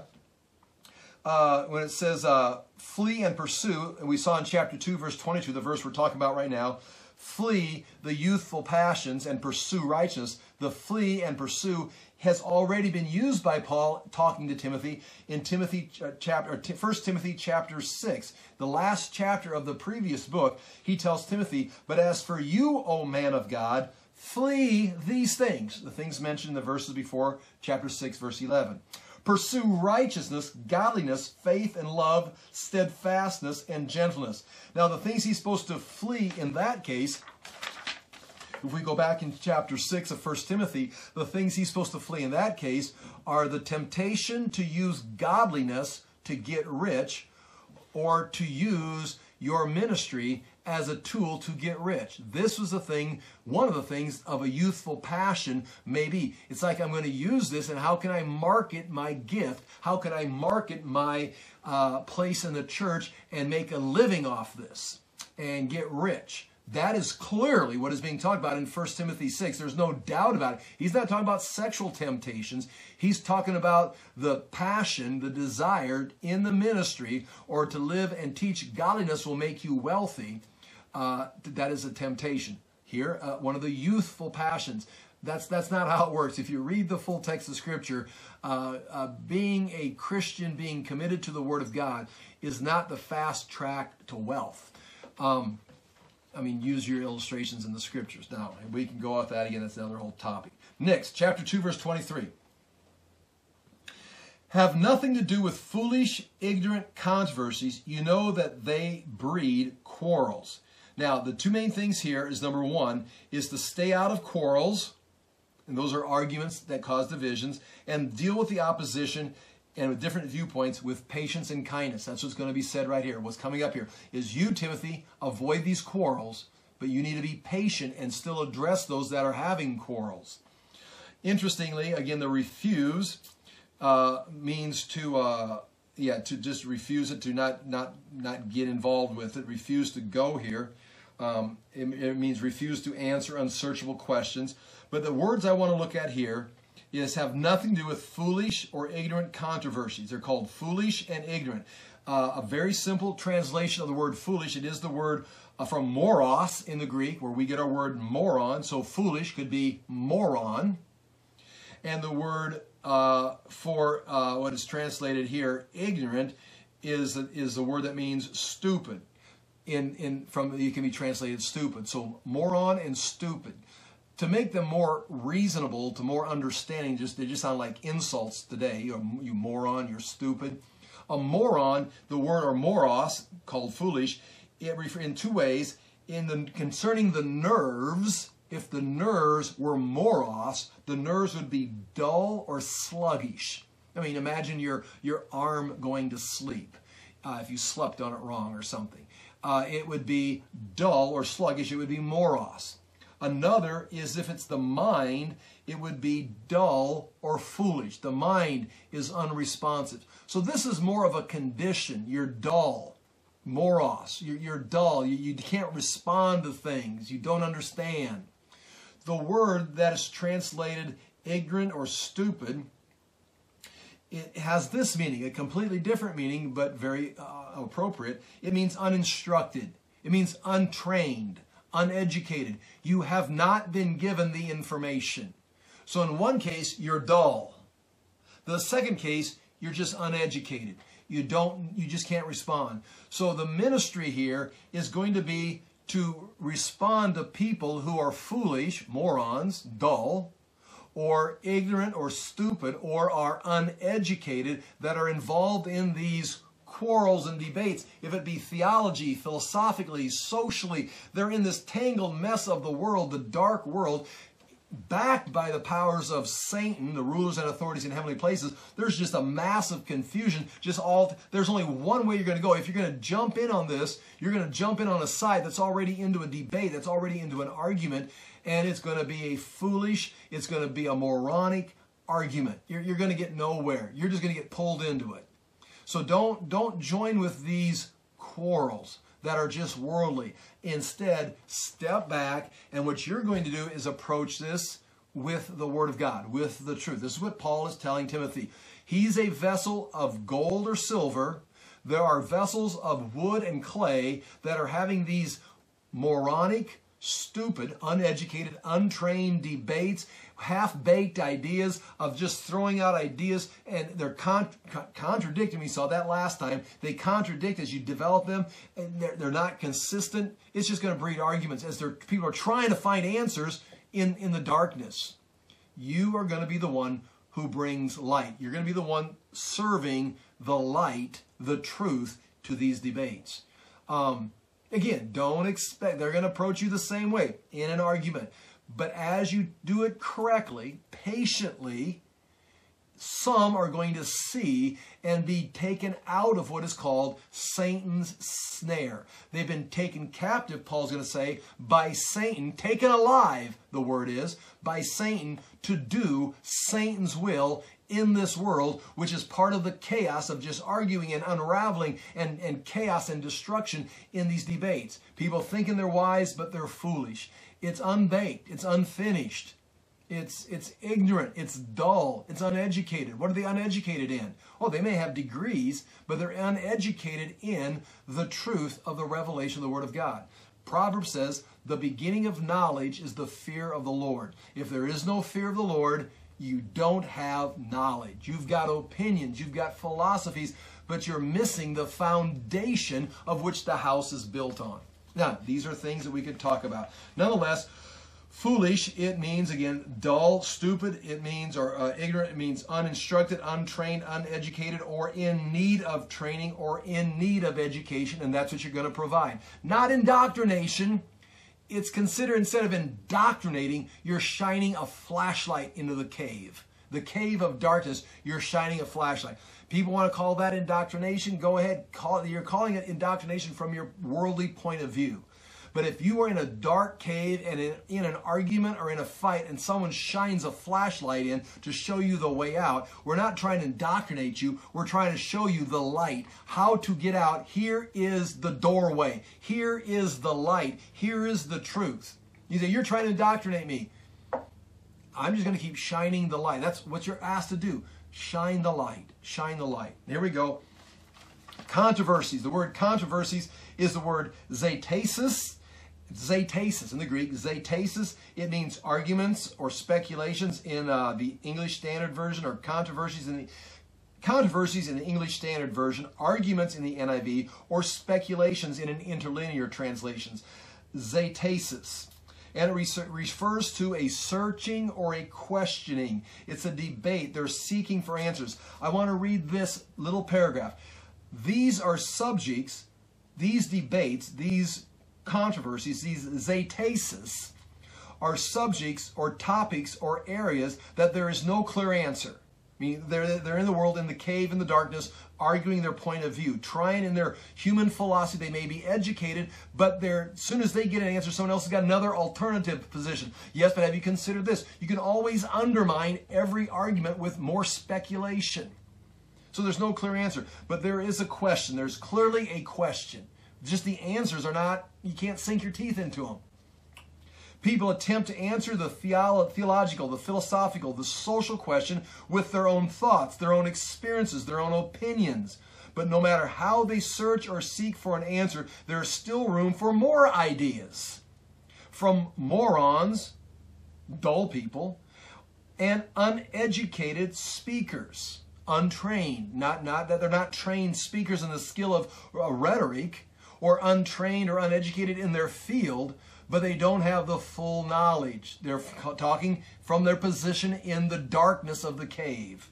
[SPEAKER 1] uh, when it says uh, flee and pursue, and we saw in chapter two, verse twenty-two, the verse we're talking about right now, flee the youthful passions and pursue righteousness. The flee and pursue has already been used by Paul talking to Timothy in Timothy chapter, or First Timothy chapter six, the last chapter of the previous book. He tells Timothy, "But as for you, O man of God, flee these things," the things mentioned in the verses before, chapter six, verse eleven. Pursue righteousness, godliness, faith, and love, steadfastness, and gentleness. Now, the things he's supposed to flee in that case, if we go back in chapter six of First Timothy, the things he's supposed to flee in that case are the temptation to use godliness to get rich or to use your ministry as a tool to get rich. This was the thing, one of the things of a youthful passion maybe. It's like, I'm going to use this, and how can I market my gift? How can I market my uh, place in the church and make a living off this and get rich? That is clearly what is being talked about in First Timothy six. There's no doubt about it. He's not talking about sexual temptations. He's talking about the passion, the desire in the ministry, or to live and teach godliness will make you wealthy. Uh, that is a temptation. Here, uh, one of the youthful passions. That's, that's not how it works. If you read the full text of Scripture, uh, uh, being a Christian, being committed to the Word of God, is not the fast track to wealth. Um, I mean, use your illustrations in the Scriptures. Now, we can go off that again. That's another whole topic. Next, chapter two, verse twenty-three. Have nothing to do with foolish, ignorant controversies. You know that they breed quarrels. Now, the two main things here is, number one, is to stay out of quarrels. And those are arguments that cause divisions. And deal with the opposition and with different viewpoints with patience and kindness. That's what's going to be said right here. What's coming up here is you, Timothy, avoid these quarrels, but you need to be patient and still address those that are having quarrels. Interestingly, again, the refuse uh, means to, uh, yeah, to just refuse it, to not not not get involved with it, refuse to go here. Um, it, it means refuse to answer unsearchable questions. But the words I want to look at here is have nothing to do with foolish or ignorant controversies. They're called foolish and ignorant. Uh, a very simple translation of the word foolish. It is the word uh, from moros in the Greek, where we get our word moron. So foolish could be moron. And the word uh, for uh, what is translated here, ignorant, is, is the word that means stupid. In, in, from, it can be translated stupid. So moron and stupid. To make them more reasonable, to more understanding, just they just sound like insults today. You, you moron, you're stupid. A moron, the word or moros, called foolish, it refer in two ways. In the concerning the nerves, if the nerves were moros, the nerves would be dull or sluggish. I mean, imagine your your arm going to sleep uh, if you slept on it wrong or something. Uh, it would be dull or sluggish. It would be moros. Another is if it's the mind, it would be dull or foolish. The mind is unresponsive. So this is more of a condition. You're dull. Moros. You're, you're dull. You, you can't respond to things. You don't understand. The word that is translated ignorant or stupid, it has this meaning, a completely different meaning, but very uh, appropriate. It means uninstructed. It means untrained, uneducated. You have not been given the information. So in one case, you're dull. The second case, you're just uneducated. You don't, you just can't respond. So the ministry here is going to be to respond to people who are foolish, morons, dull, or ignorant or stupid, or are uneducated, that are involved in these quarrels and debates. If it be theology, philosophically, socially, they're in this tangled mess of the world, the dark world, backed by the powers of Satan, the rulers and authorities in heavenly places. There's just a massive confusion. Just all there's only one way you're going to go. If you're going to jump in on this, you're going to jump in on a side that's already into a debate, that's already into an argument, and it's going to be a foolish, it's going to be a moronic argument. You're, you're going to get nowhere. You're just going to get pulled into it. So don't don't join with these quarrels that are just worldly. Instead, step back, and what you're going to do is approach this with the Word of God, with the truth. This is what Paul is telling Timothy. He's a vessel of gold or silver. There are vessels of wood and clay that are having these moronic, stupid, uneducated, untrained debates, half-baked ideas of just throwing out ideas, and they're con con contradicting. We saw that last time. They contradict as you develop them, and they're, they're not consistent. It's just going to breed arguments as they're, people are trying to find answers in, in the darkness. You are going to be the one who brings light. You're going to be the one serving the light, the truth, to these debates. Um, again, don't expect, they're going to approach you the same way in an argument. But as you do it correctly, patiently, some are going to see and be taken out of what is called Satan's snare. They've been taken captive, Paul's going to say, by Satan, taken alive, the word is, by Satan to do Satan's will in this world, which is part of the chaos of just arguing and unraveling and, and chaos and destruction in these debates. People thinking they're wise, but they're foolish. It's unbaked. It's unfinished. It's, it's ignorant. It's dull. It's uneducated. What are they uneducated in? Oh, they may have degrees, but they're uneducated in the truth of the revelation of the Word of God. Proverbs says, the beginning of knowledge is the fear of the Lord. If there is no fear of the Lord, you don't have knowledge. You've got opinions. You've got philosophies, but you're missing the foundation of which the house is built on. Now, these are things that we could talk about. Nonetheless, foolish, it means, again, dull, stupid. It means, or uh, ignorant, it means uninstructed, untrained, uneducated, or in need of training, or in need of education, and that's what you're going to provide. Not indoctrination. It's considered, instead of indoctrinating, you're shining a flashlight into the cave. The cave of darkness, you're shining a flashlight. People want to call that indoctrination. Go ahead. Call it, you're calling it indoctrination from your worldly point of view. But if you are in a dark cave and in, in an argument or in a fight and someone shines a flashlight in to show you the way out, we're not trying to indoctrinate you. We're trying to show you the light, how to get out. Here is the doorway. Here is the light. Here is the truth. You say, you're trying to indoctrinate me. I'm just going to keep shining the light. That's what you're asked to do. Shine the light. Shine the light. Here we go. Controversies. The word controversies is the word zetasis. Zetasis in the Greek. Zetasis. It means arguments or speculations in uh, the English Standard Version, or controversies in the controversies in the English Standard Version, arguments in the N I V, or speculations in an interlinear translations. Zetasis. And it refers to a searching or a questioning. It's a debate. They're seeking for answers. I want to read this little paragraph. These are subjects, these debates, these controversies, these zetasis, are subjects or topics or areas that there is no clear answer. I mean, they're, they're in the world, in the cave, in the darkness, arguing their point of view, trying in their human philosophy. They may be educated, but they're, as soon as they get an answer, someone else has got another alternative position. Yes, but have you considered this? You can always undermine every argument with more speculation. So there's no clear answer, but there is a question. There's clearly a question. Just the answers are not, you can't sink your teeth into them. People attempt to answer the theolo theological, the philosophical, the social question with their own thoughts, their own experiences, their own opinions. But no matter how they search or seek for an answer, there is still room for more ideas. From morons, dull people, and uneducated speakers. Untrained, not, not that they're not trained speakers in the skill of uh, rhetoric, or untrained or uneducated in their field, but they don't have the full knowledge. They're talking from their position in the darkness of the cave.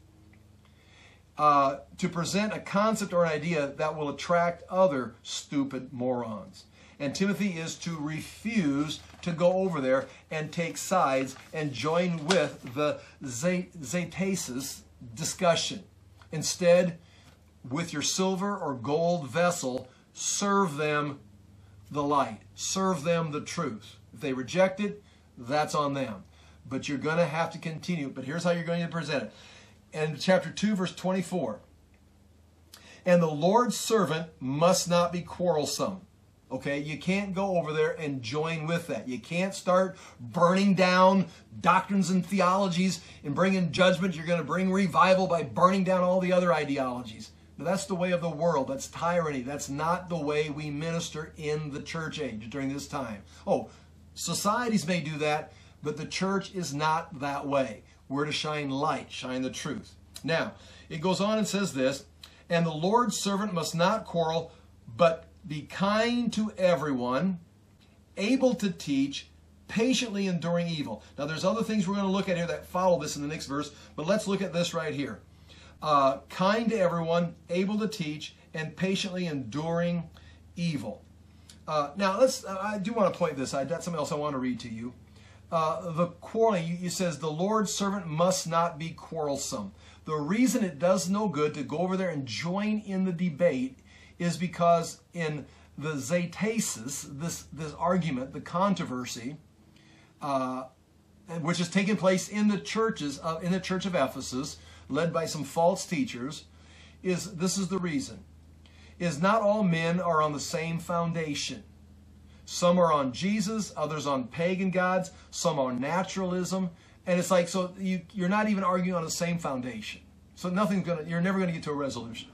[SPEAKER 1] Uh, to present a concept or an idea that will attract other stupid morons. And Timothy is to refuse to go over there and take sides and join with the zetasis discussion. Instead, with your silver or gold vessel, serve them the light. Serve them the truth. If they reject it, that's on them. But you're going to have to continue. But here's how you're going to present it. In chapter two, verse twenty-four. And the Lord's servant must not be quarrelsome. Okay, you can't go over there and join with that. You can't start burning down doctrines and theologies and bringing judgment. You're going to bring revival by burning down all the other ideologies. Now, that's the way of the world. That's tyranny. That's not the way we minister in the church age during this time. Oh, societies may do that, but the church is not that way. We're to shine light, shine the truth. Now, it goes on and says this, and the Lord's servant must not quarrel, but be kind to everyone, able to teach, patiently enduring evil. Now, there's other things we're going to look at here that follow this in the next verse, but let's look at this right here. Uh, kind to everyone, able to teach, and patiently enduring evil. Uh, now, let's. I do want to point this out. That's something else I want to read to you. Uh, the quarreling, it says, the Lord's servant must not be quarrelsome. The reason it does no good to go over there and join in the debate is because in the zetasis, this, this argument, the controversy, uh, which is taking place in the churches, uh, in the church of Ephesus, led by some false teachers, is this is the reason, is not all men are on the same foundation. Some are on Jesus, others on pagan gods, some on naturalism, and it's like, so you, you're not even arguing on the same foundation. So nothing's gonna, you're never going to get to a resolution.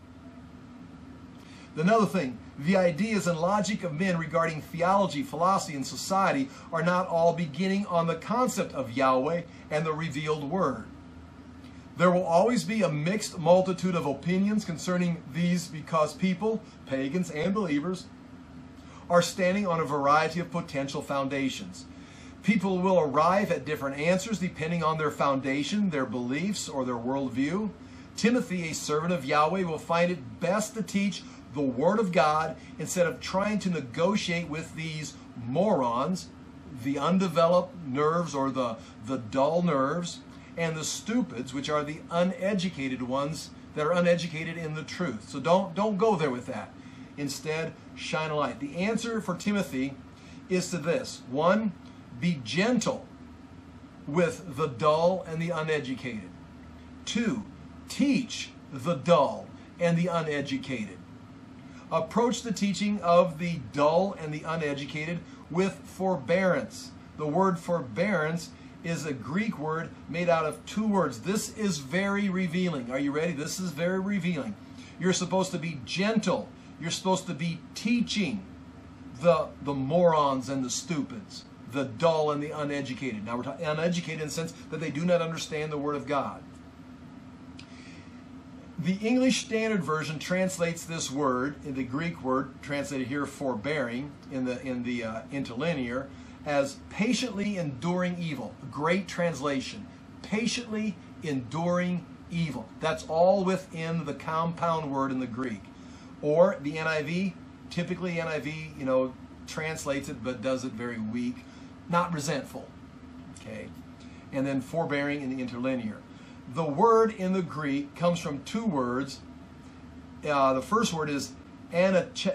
[SPEAKER 1] Another thing, the ideas and logic of men regarding theology, philosophy, and society are not all beginning on the concept of Yahweh and the revealed word. There will always be a mixed multitude of opinions concerning these because people, pagans and believers, are standing on a variety of potential foundations. People will arrive at different answers depending on their foundation, their beliefs, or their worldview. Timothy, a servant of Yahweh, will find it best to teach the Word of God instead of trying to negotiate with these morons, the undeveloped nerves or the, the dull nerves, and the stupids, which are the uneducated ones that are uneducated in the truth. So don't, don't go there with that. Instead, shine a light. The answer for Timothy is to this. One, be gentle with the dull and the uneducated. Two, teach the dull and the uneducated. Approach the teaching of the dull and the uneducated with forbearance. The word forbearance is a Greek word made out of two words. This is very revealing. Are you ready? This is very revealing. You're supposed to be gentle. You're supposed to be teaching the, the morons and the stupids, the dull and the uneducated. Now we're talking uneducated in the sense that they do not understand the Word of God. The English Standard Version translates this word, in the Greek word translated here, forbearing, in the in the uh, interlinear, as patiently enduring evil. A great translation. Patiently enduring evil. That's all within the compound word in the Greek. Or the N I V, typically N I V, you know, translates it but does it very weak. Not resentful. Okay. And then forbearing in the interlinear. The word in the Greek comes from two words. Uh, the first word is anecho.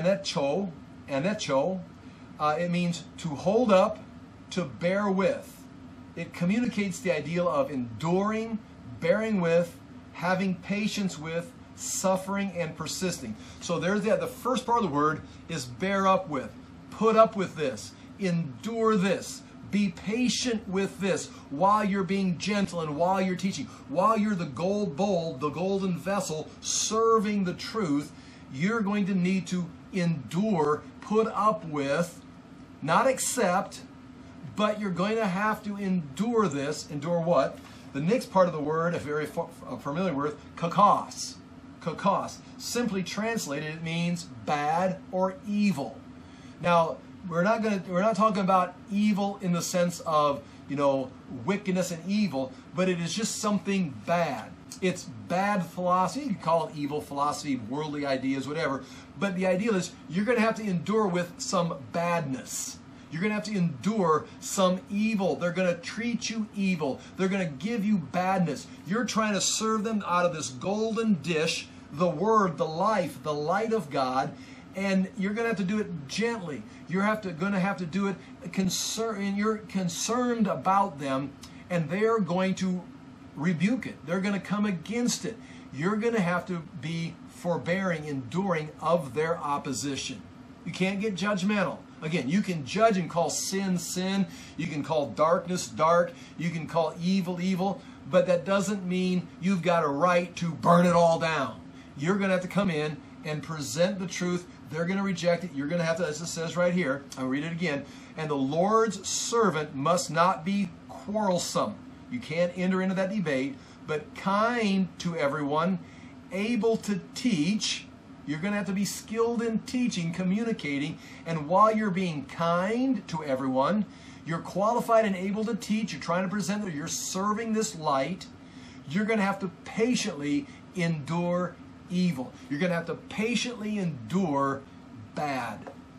[SPEAKER 1] Anecho. Uh, it means to hold up, to bear with. It communicates the ideal of enduring, bearing with, having patience with, suffering, and persisting. So there's that. The first part of the word is bear up with. Put up with this. Endure this. Be patient with this while you're being gentle and while you're teaching. While you're the gold bowl, the golden vessel, serving the truth, you're going to need to endure, put up with, not accept, but you're going to have to endure this. Endure what? The next part of the word, a very familiar word, kakos. Kakos. Simply translated, it means bad or evil. Now, We're not going to. We're not talking about evil in the sense of, you know, wickedness and evil, but it is just something bad. It's bad philosophy. You can call it evil philosophy, worldly ideas, whatever. But the idea is you're going to have to endure with some badness. You're going to have to endure some evil. They're going to treat you evil. They're going to give you badness. You're trying to serve them out of this golden dish, the Word, the life, the light of God. And you're going to have to do it gently. You're have to, going to have to do it concern. And you're concerned about them, and they're going to rebuke it. They're going to come against it. You're going to have to be forbearing, enduring of their opposition. You can't get judgmental. Again, you can judge and call sin, sin. You can call darkness, dark. You can call evil, evil. But that doesn't mean you've got a right to burn it all down. You're going to have to come in and present the truth. They're going to reject it. You're going to have to, as it says right here, I'll read it again. And the Lord's servant must not be quarrelsome. You can't enter into that debate, but kind to everyone, able to teach. You're going to have to be skilled in teaching, communicating. And while you're being kind to everyone, you're qualified and able to teach. You're trying to present that you're serving this light. You're going to have to patiently endure evil. You're going to have to patiently endure bad,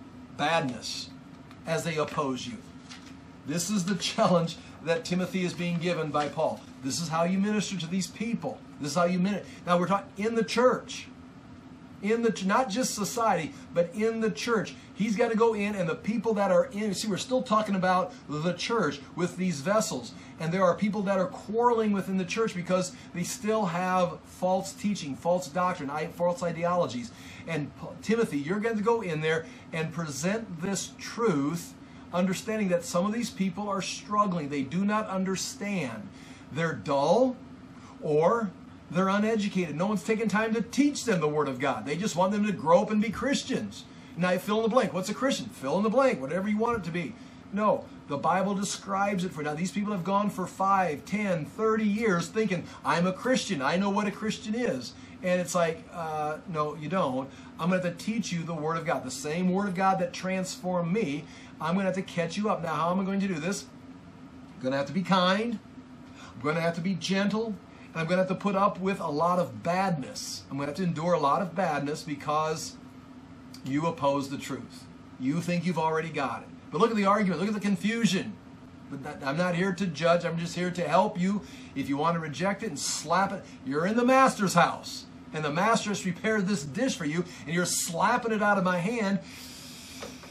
[SPEAKER 1] badness as they oppose you. This is the challenge that Timothy is being given by Paul. This is how you minister to these people. This is how you minister. Now we're talking in the church. In the, not just society, but in the church. He's got to go in, and the people that are in, see, we're still talking about the church with these vessels. And there are people that are quarreling within the church because they still have false teaching, false doctrine, false ideologies. And Timothy, you're going to go in there and present this truth, understanding that some of these people are struggling. They do not understand. They're dull, or they're uneducated. No one's taking time to teach them the Word of God. They just want them to grow up and be Christians. Now, fill in the blank. What's a Christian? Fill in the blank, whatever you want it to be. No, the Bible describes it for now. These people have gone for five, ten, thirty years thinking, I'm a Christian. I know what a Christian is. And it's like, uh, no, you don't. I'm going to have to teach you the Word of God. The same Word of God that transformed me. I'm going to have to catch you up. Now, how am I going to do this? I'm going to have to be kind. I'm going to have to be gentle. And I'm going to have to put up with a lot of badness. I'm going to have to endure a lot of badness because you oppose the truth. You think you've already got it. But look at the argument. Look at the confusion. But I'm not here to judge. I'm just here to help you. If you want to reject it and slap it, you're in the master's house. And the master has prepared this dish for you, and you're slapping it out of my hand.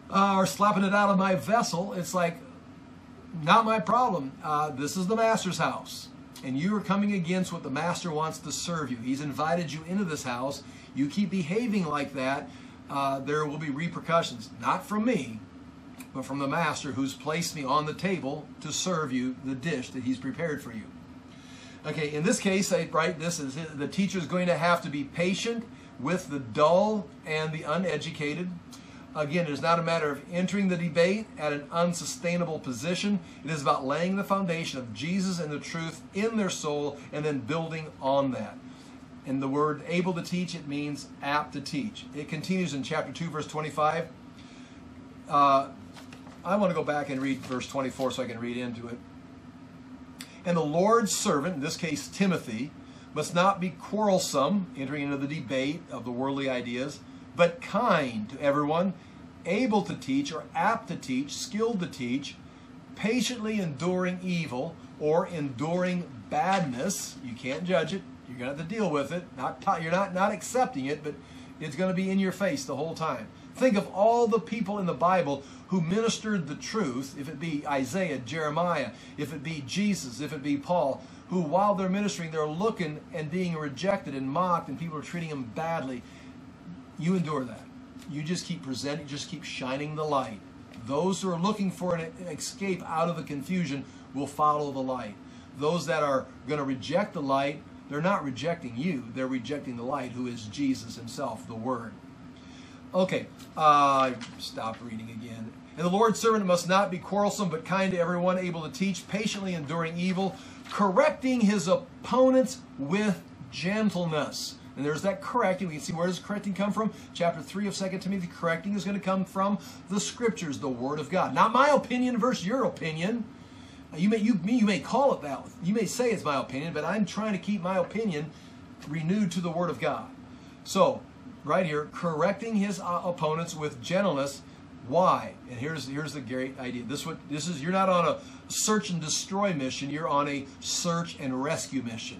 [SPEAKER 1] uh, or slapping it out of my vessel, it's like, not my problem. Uh, this is the master's house. And you are coming against what the master wants to serve you. He's invited you into this house. You keep behaving like that, uh, there will be repercussions. Not from me, but from the master who's placed me on the table to serve you the dish that he's prepared for you. Okay, in this case, I write this as the teacher is going to have to be patient with the dull and the uneducated. Again, it is not a matter of entering the debate at an unsustainable position. It is about laying the foundation of Jesus and the truth in their soul and then building on that. And the word able to teach, it means apt to teach. It continues in chapter two, verse twenty-five. Uh, I want to go back and read verse twenty-four so I can read into it. And the Lord's servant, in this case Timothy, must not be quarrelsome, entering into the debate of the worldly ideas, but kind to everyone, able to teach or apt to teach, skilled to teach, patiently enduring evil or enduring badness. You can't judge it. You're going to have to deal with it. Not you're not, not accepting it, but it's going to be in your face the whole time. Think of all the people in the Bible who ministered the truth, if it be Isaiah, Jeremiah, if it be Jesus, if it be Paul, who while they're ministering, they're looking and being rejected and mocked and people are treating them badly. You endure that. You just keep presenting, just keep shining the light. Those who are looking for an escape out of the confusion will follow the light. Those that are going to reject the light, they're not rejecting you. They're rejecting the light, who is Jesus himself, the Word. Okay, uh, I stopped reading again. And the Lord's servant must not be quarrelsome, but kind to everyone, able to teach, patiently enduring evil, correcting his opponents with gentleness. And there's that correcting. We can see, where does correcting come from? Chapter three of Second Timothy, correcting is going to come from the Scriptures, the Word of God. Not my opinion versus your opinion. You may, you, you may call it that. You may say it's my opinion, but I'm trying to keep my opinion renewed to the Word of God. So, right here, correcting his uh, opponents with gentleness. Why? And here's here's the great idea. This what this is. You're not on a search and destroy mission. You're on a search and rescue mission.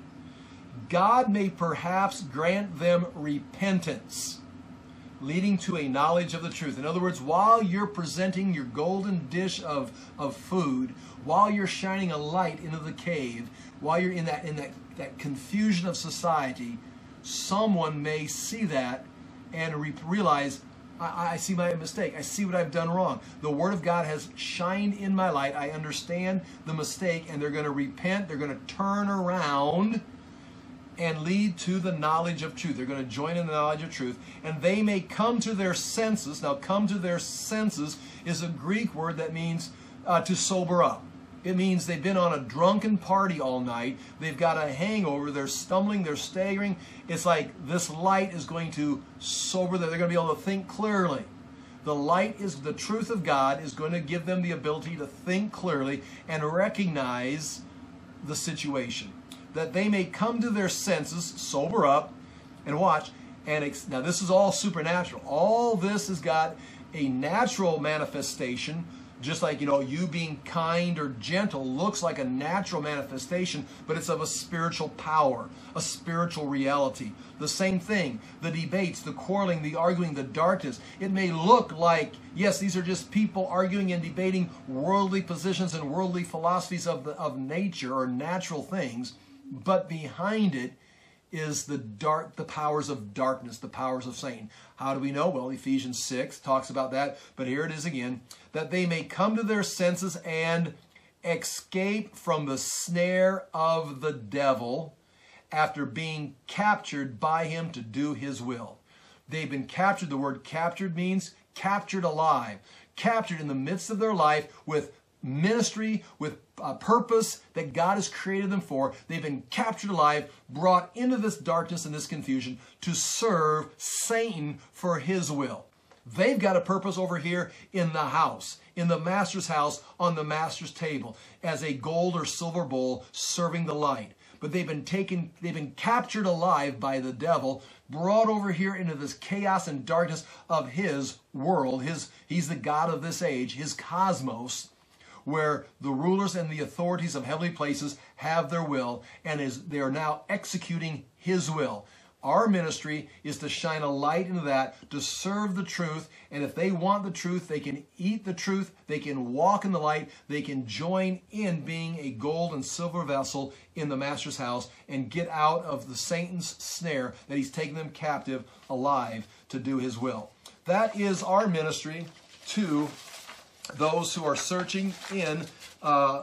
[SPEAKER 1] God may perhaps grant them repentance, leading to a knowledge of the truth. In other words, while you're presenting your golden dish of, of food, while you're shining a light into the cave, while you're in that in that, that confusion of society, someone may see that and re realize, I, I see my mistake. I see what I've done wrong. The Word of God has shined in my light. I understand the mistake, and they're going to repent. They're going to turn around and lead to the knowledge of truth. They're going to join in the knowledge of truth, and they may come to their senses. Now, come to their senses is a Greek word that means uh, to sober up. It means they've been on a drunken party all night. They've got a hangover. They're stumbling. They're staggering. It's like this light is going to sober them. They're going to be able to think clearly. The light is the truth of God is going to give them the ability to think clearly and recognize the situation. That they may come to their senses, sober up, and watch. And ex now this is all supernatural. All this has got a natural manifestation, just like, you know, you being kind or gentle looks like a natural manifestation, but it's of a spiritual power, a spiritual reality. The same thing, the debates, the quarreling, the arguing, the darkness. It may look like, yes, these are just people arguing and debating worldly positions and worldly philosophies of, the, of nature or natural things, but behind it is the dark, the powers of darkness, the powers of Satan. How do we know? Well, Ephesians six talks about that, but here it is again, that they may come to their senses and escape from the snare of the devil after being captured by him to do his will. They've been captured. The word captured means captured alive, captured in the midst of their life with ministry, with a purpose that God has created them for. They've been captured alive, brought into this darkness and this confusion to serve Satan for his will. They've got a purpose over here in the house, in the master's house, on the master's table, as a gold or silver bowl serving the light. But they've been taken, they've been captured alive by the devil, brought over here into this chaos and darkness of his world. His, he's the God of this age, his cosmos, where the rulers and the authorities of heavenly places have their will, and is they are now executing his will. Our ministry is to shine a light into that, to serve the truth. And if they want the truth, they can eat the truth, they can walk in the light, they can join in being a gold and silver vessel in the Master's house and get out of the Satan's snare that he's taken them captive alive to do his will. That is our ministry to those who are searching in, uh,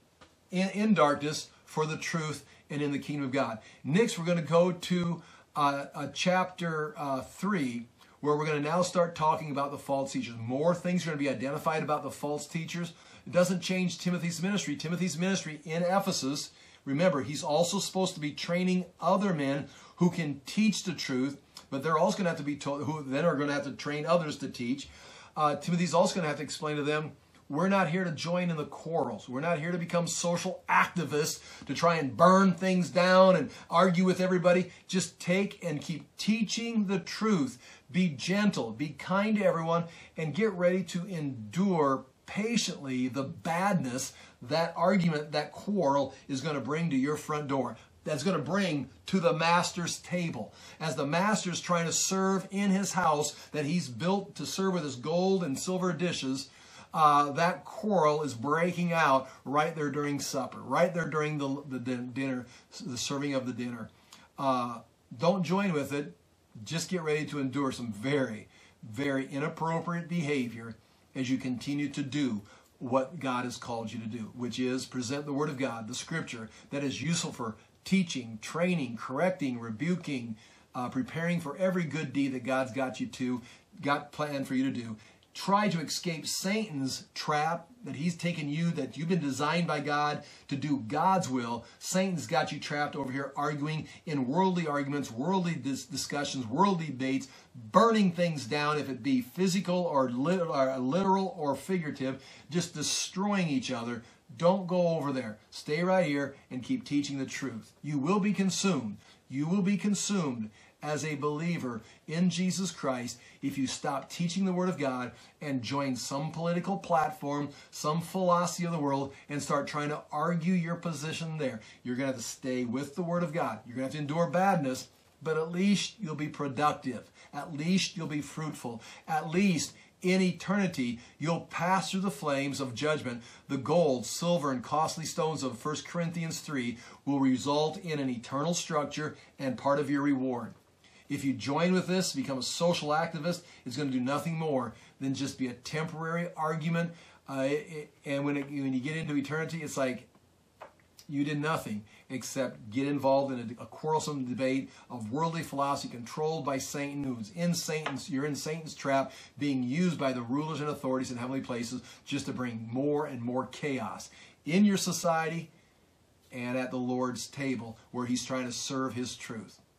[SPEAKER 1] in, in darkness for the truth and in the kingdom of God. Next, we're going to go to uh, uh, chapter uh, three, where we're going to now start talking about the false teachers. More things are going to be identified about the false teachers. It doesn't change Timothy's ministry. Timothy's ministry in Ephesus, remember, he's also supposed to be training other men who can teach the truth, but they're also going to have to be told, who then are going to have to train others to teach. Uh, Timothy's also going to have to explain to them, we're not here to join in the quarrels. We're not here to become social activists, to try and burn things down and argue with everybody. Just take and keep teaching the truth. Be gentle, be kind to everyone, and get ready to endure patiently the badness that argument, that quarrel is going to bring to your front door. That's going to bring to the Master's table. As the Master's trying to serve in his house that he's built to serve with his gold and silver dishes, Uh, that quarrel is breaking out right there during supper, right there during the, the dinner, the serving of the dinner. Uh, don't join with it. Just get ready to endure some very, very inappropriate behavior as you continue to do what God has called you to do, which is present the Word of God, the Scripture, that is useful for teaching, training, correcting, rebuking, uh, preparing for every good deed that God's got you to, got planned for you to do. Try to escape Satan's trap that he's taken you, that you've been designed by God to do God's will. Satan's got you trapped over here arguing in worldly arguments, worldly dis discussions, worldly debates, burning things down, if it be physical or, lit or literal or figurative, just destroying each other. Don't go over there. Stay right here and keep teaching the truth. You will be consumed. You will be consumed as a believer in Jesus Christ if you stop teaching the Word of God and join some political platform, some philosophy of the world, and start trying to argue your position there. You're going to have to stay with the Word of God. You're going to have to endure badness, but at least you'll be productive. At least you'll be fruitful. At least in eternity, you'll pass through the flames of judgment. The gold, silver, and costly stones of First Corinthians three will result in an eternal structure and part of your reward. If you join with this, become a social activist, it's going to do nothing more than just be a temporary argument. Uh, it, and when, it, when you get into eternity, it's like you did nothing except get involved in a, a quarrelsome debate of worldly philosophy controlled by Satan, who's in Satan's, you're in Satan's trap, being used by the rulers and authorities in heavenly places just to bring more and more chaos in your society and at the Lord's table where he's trying to serve his truth.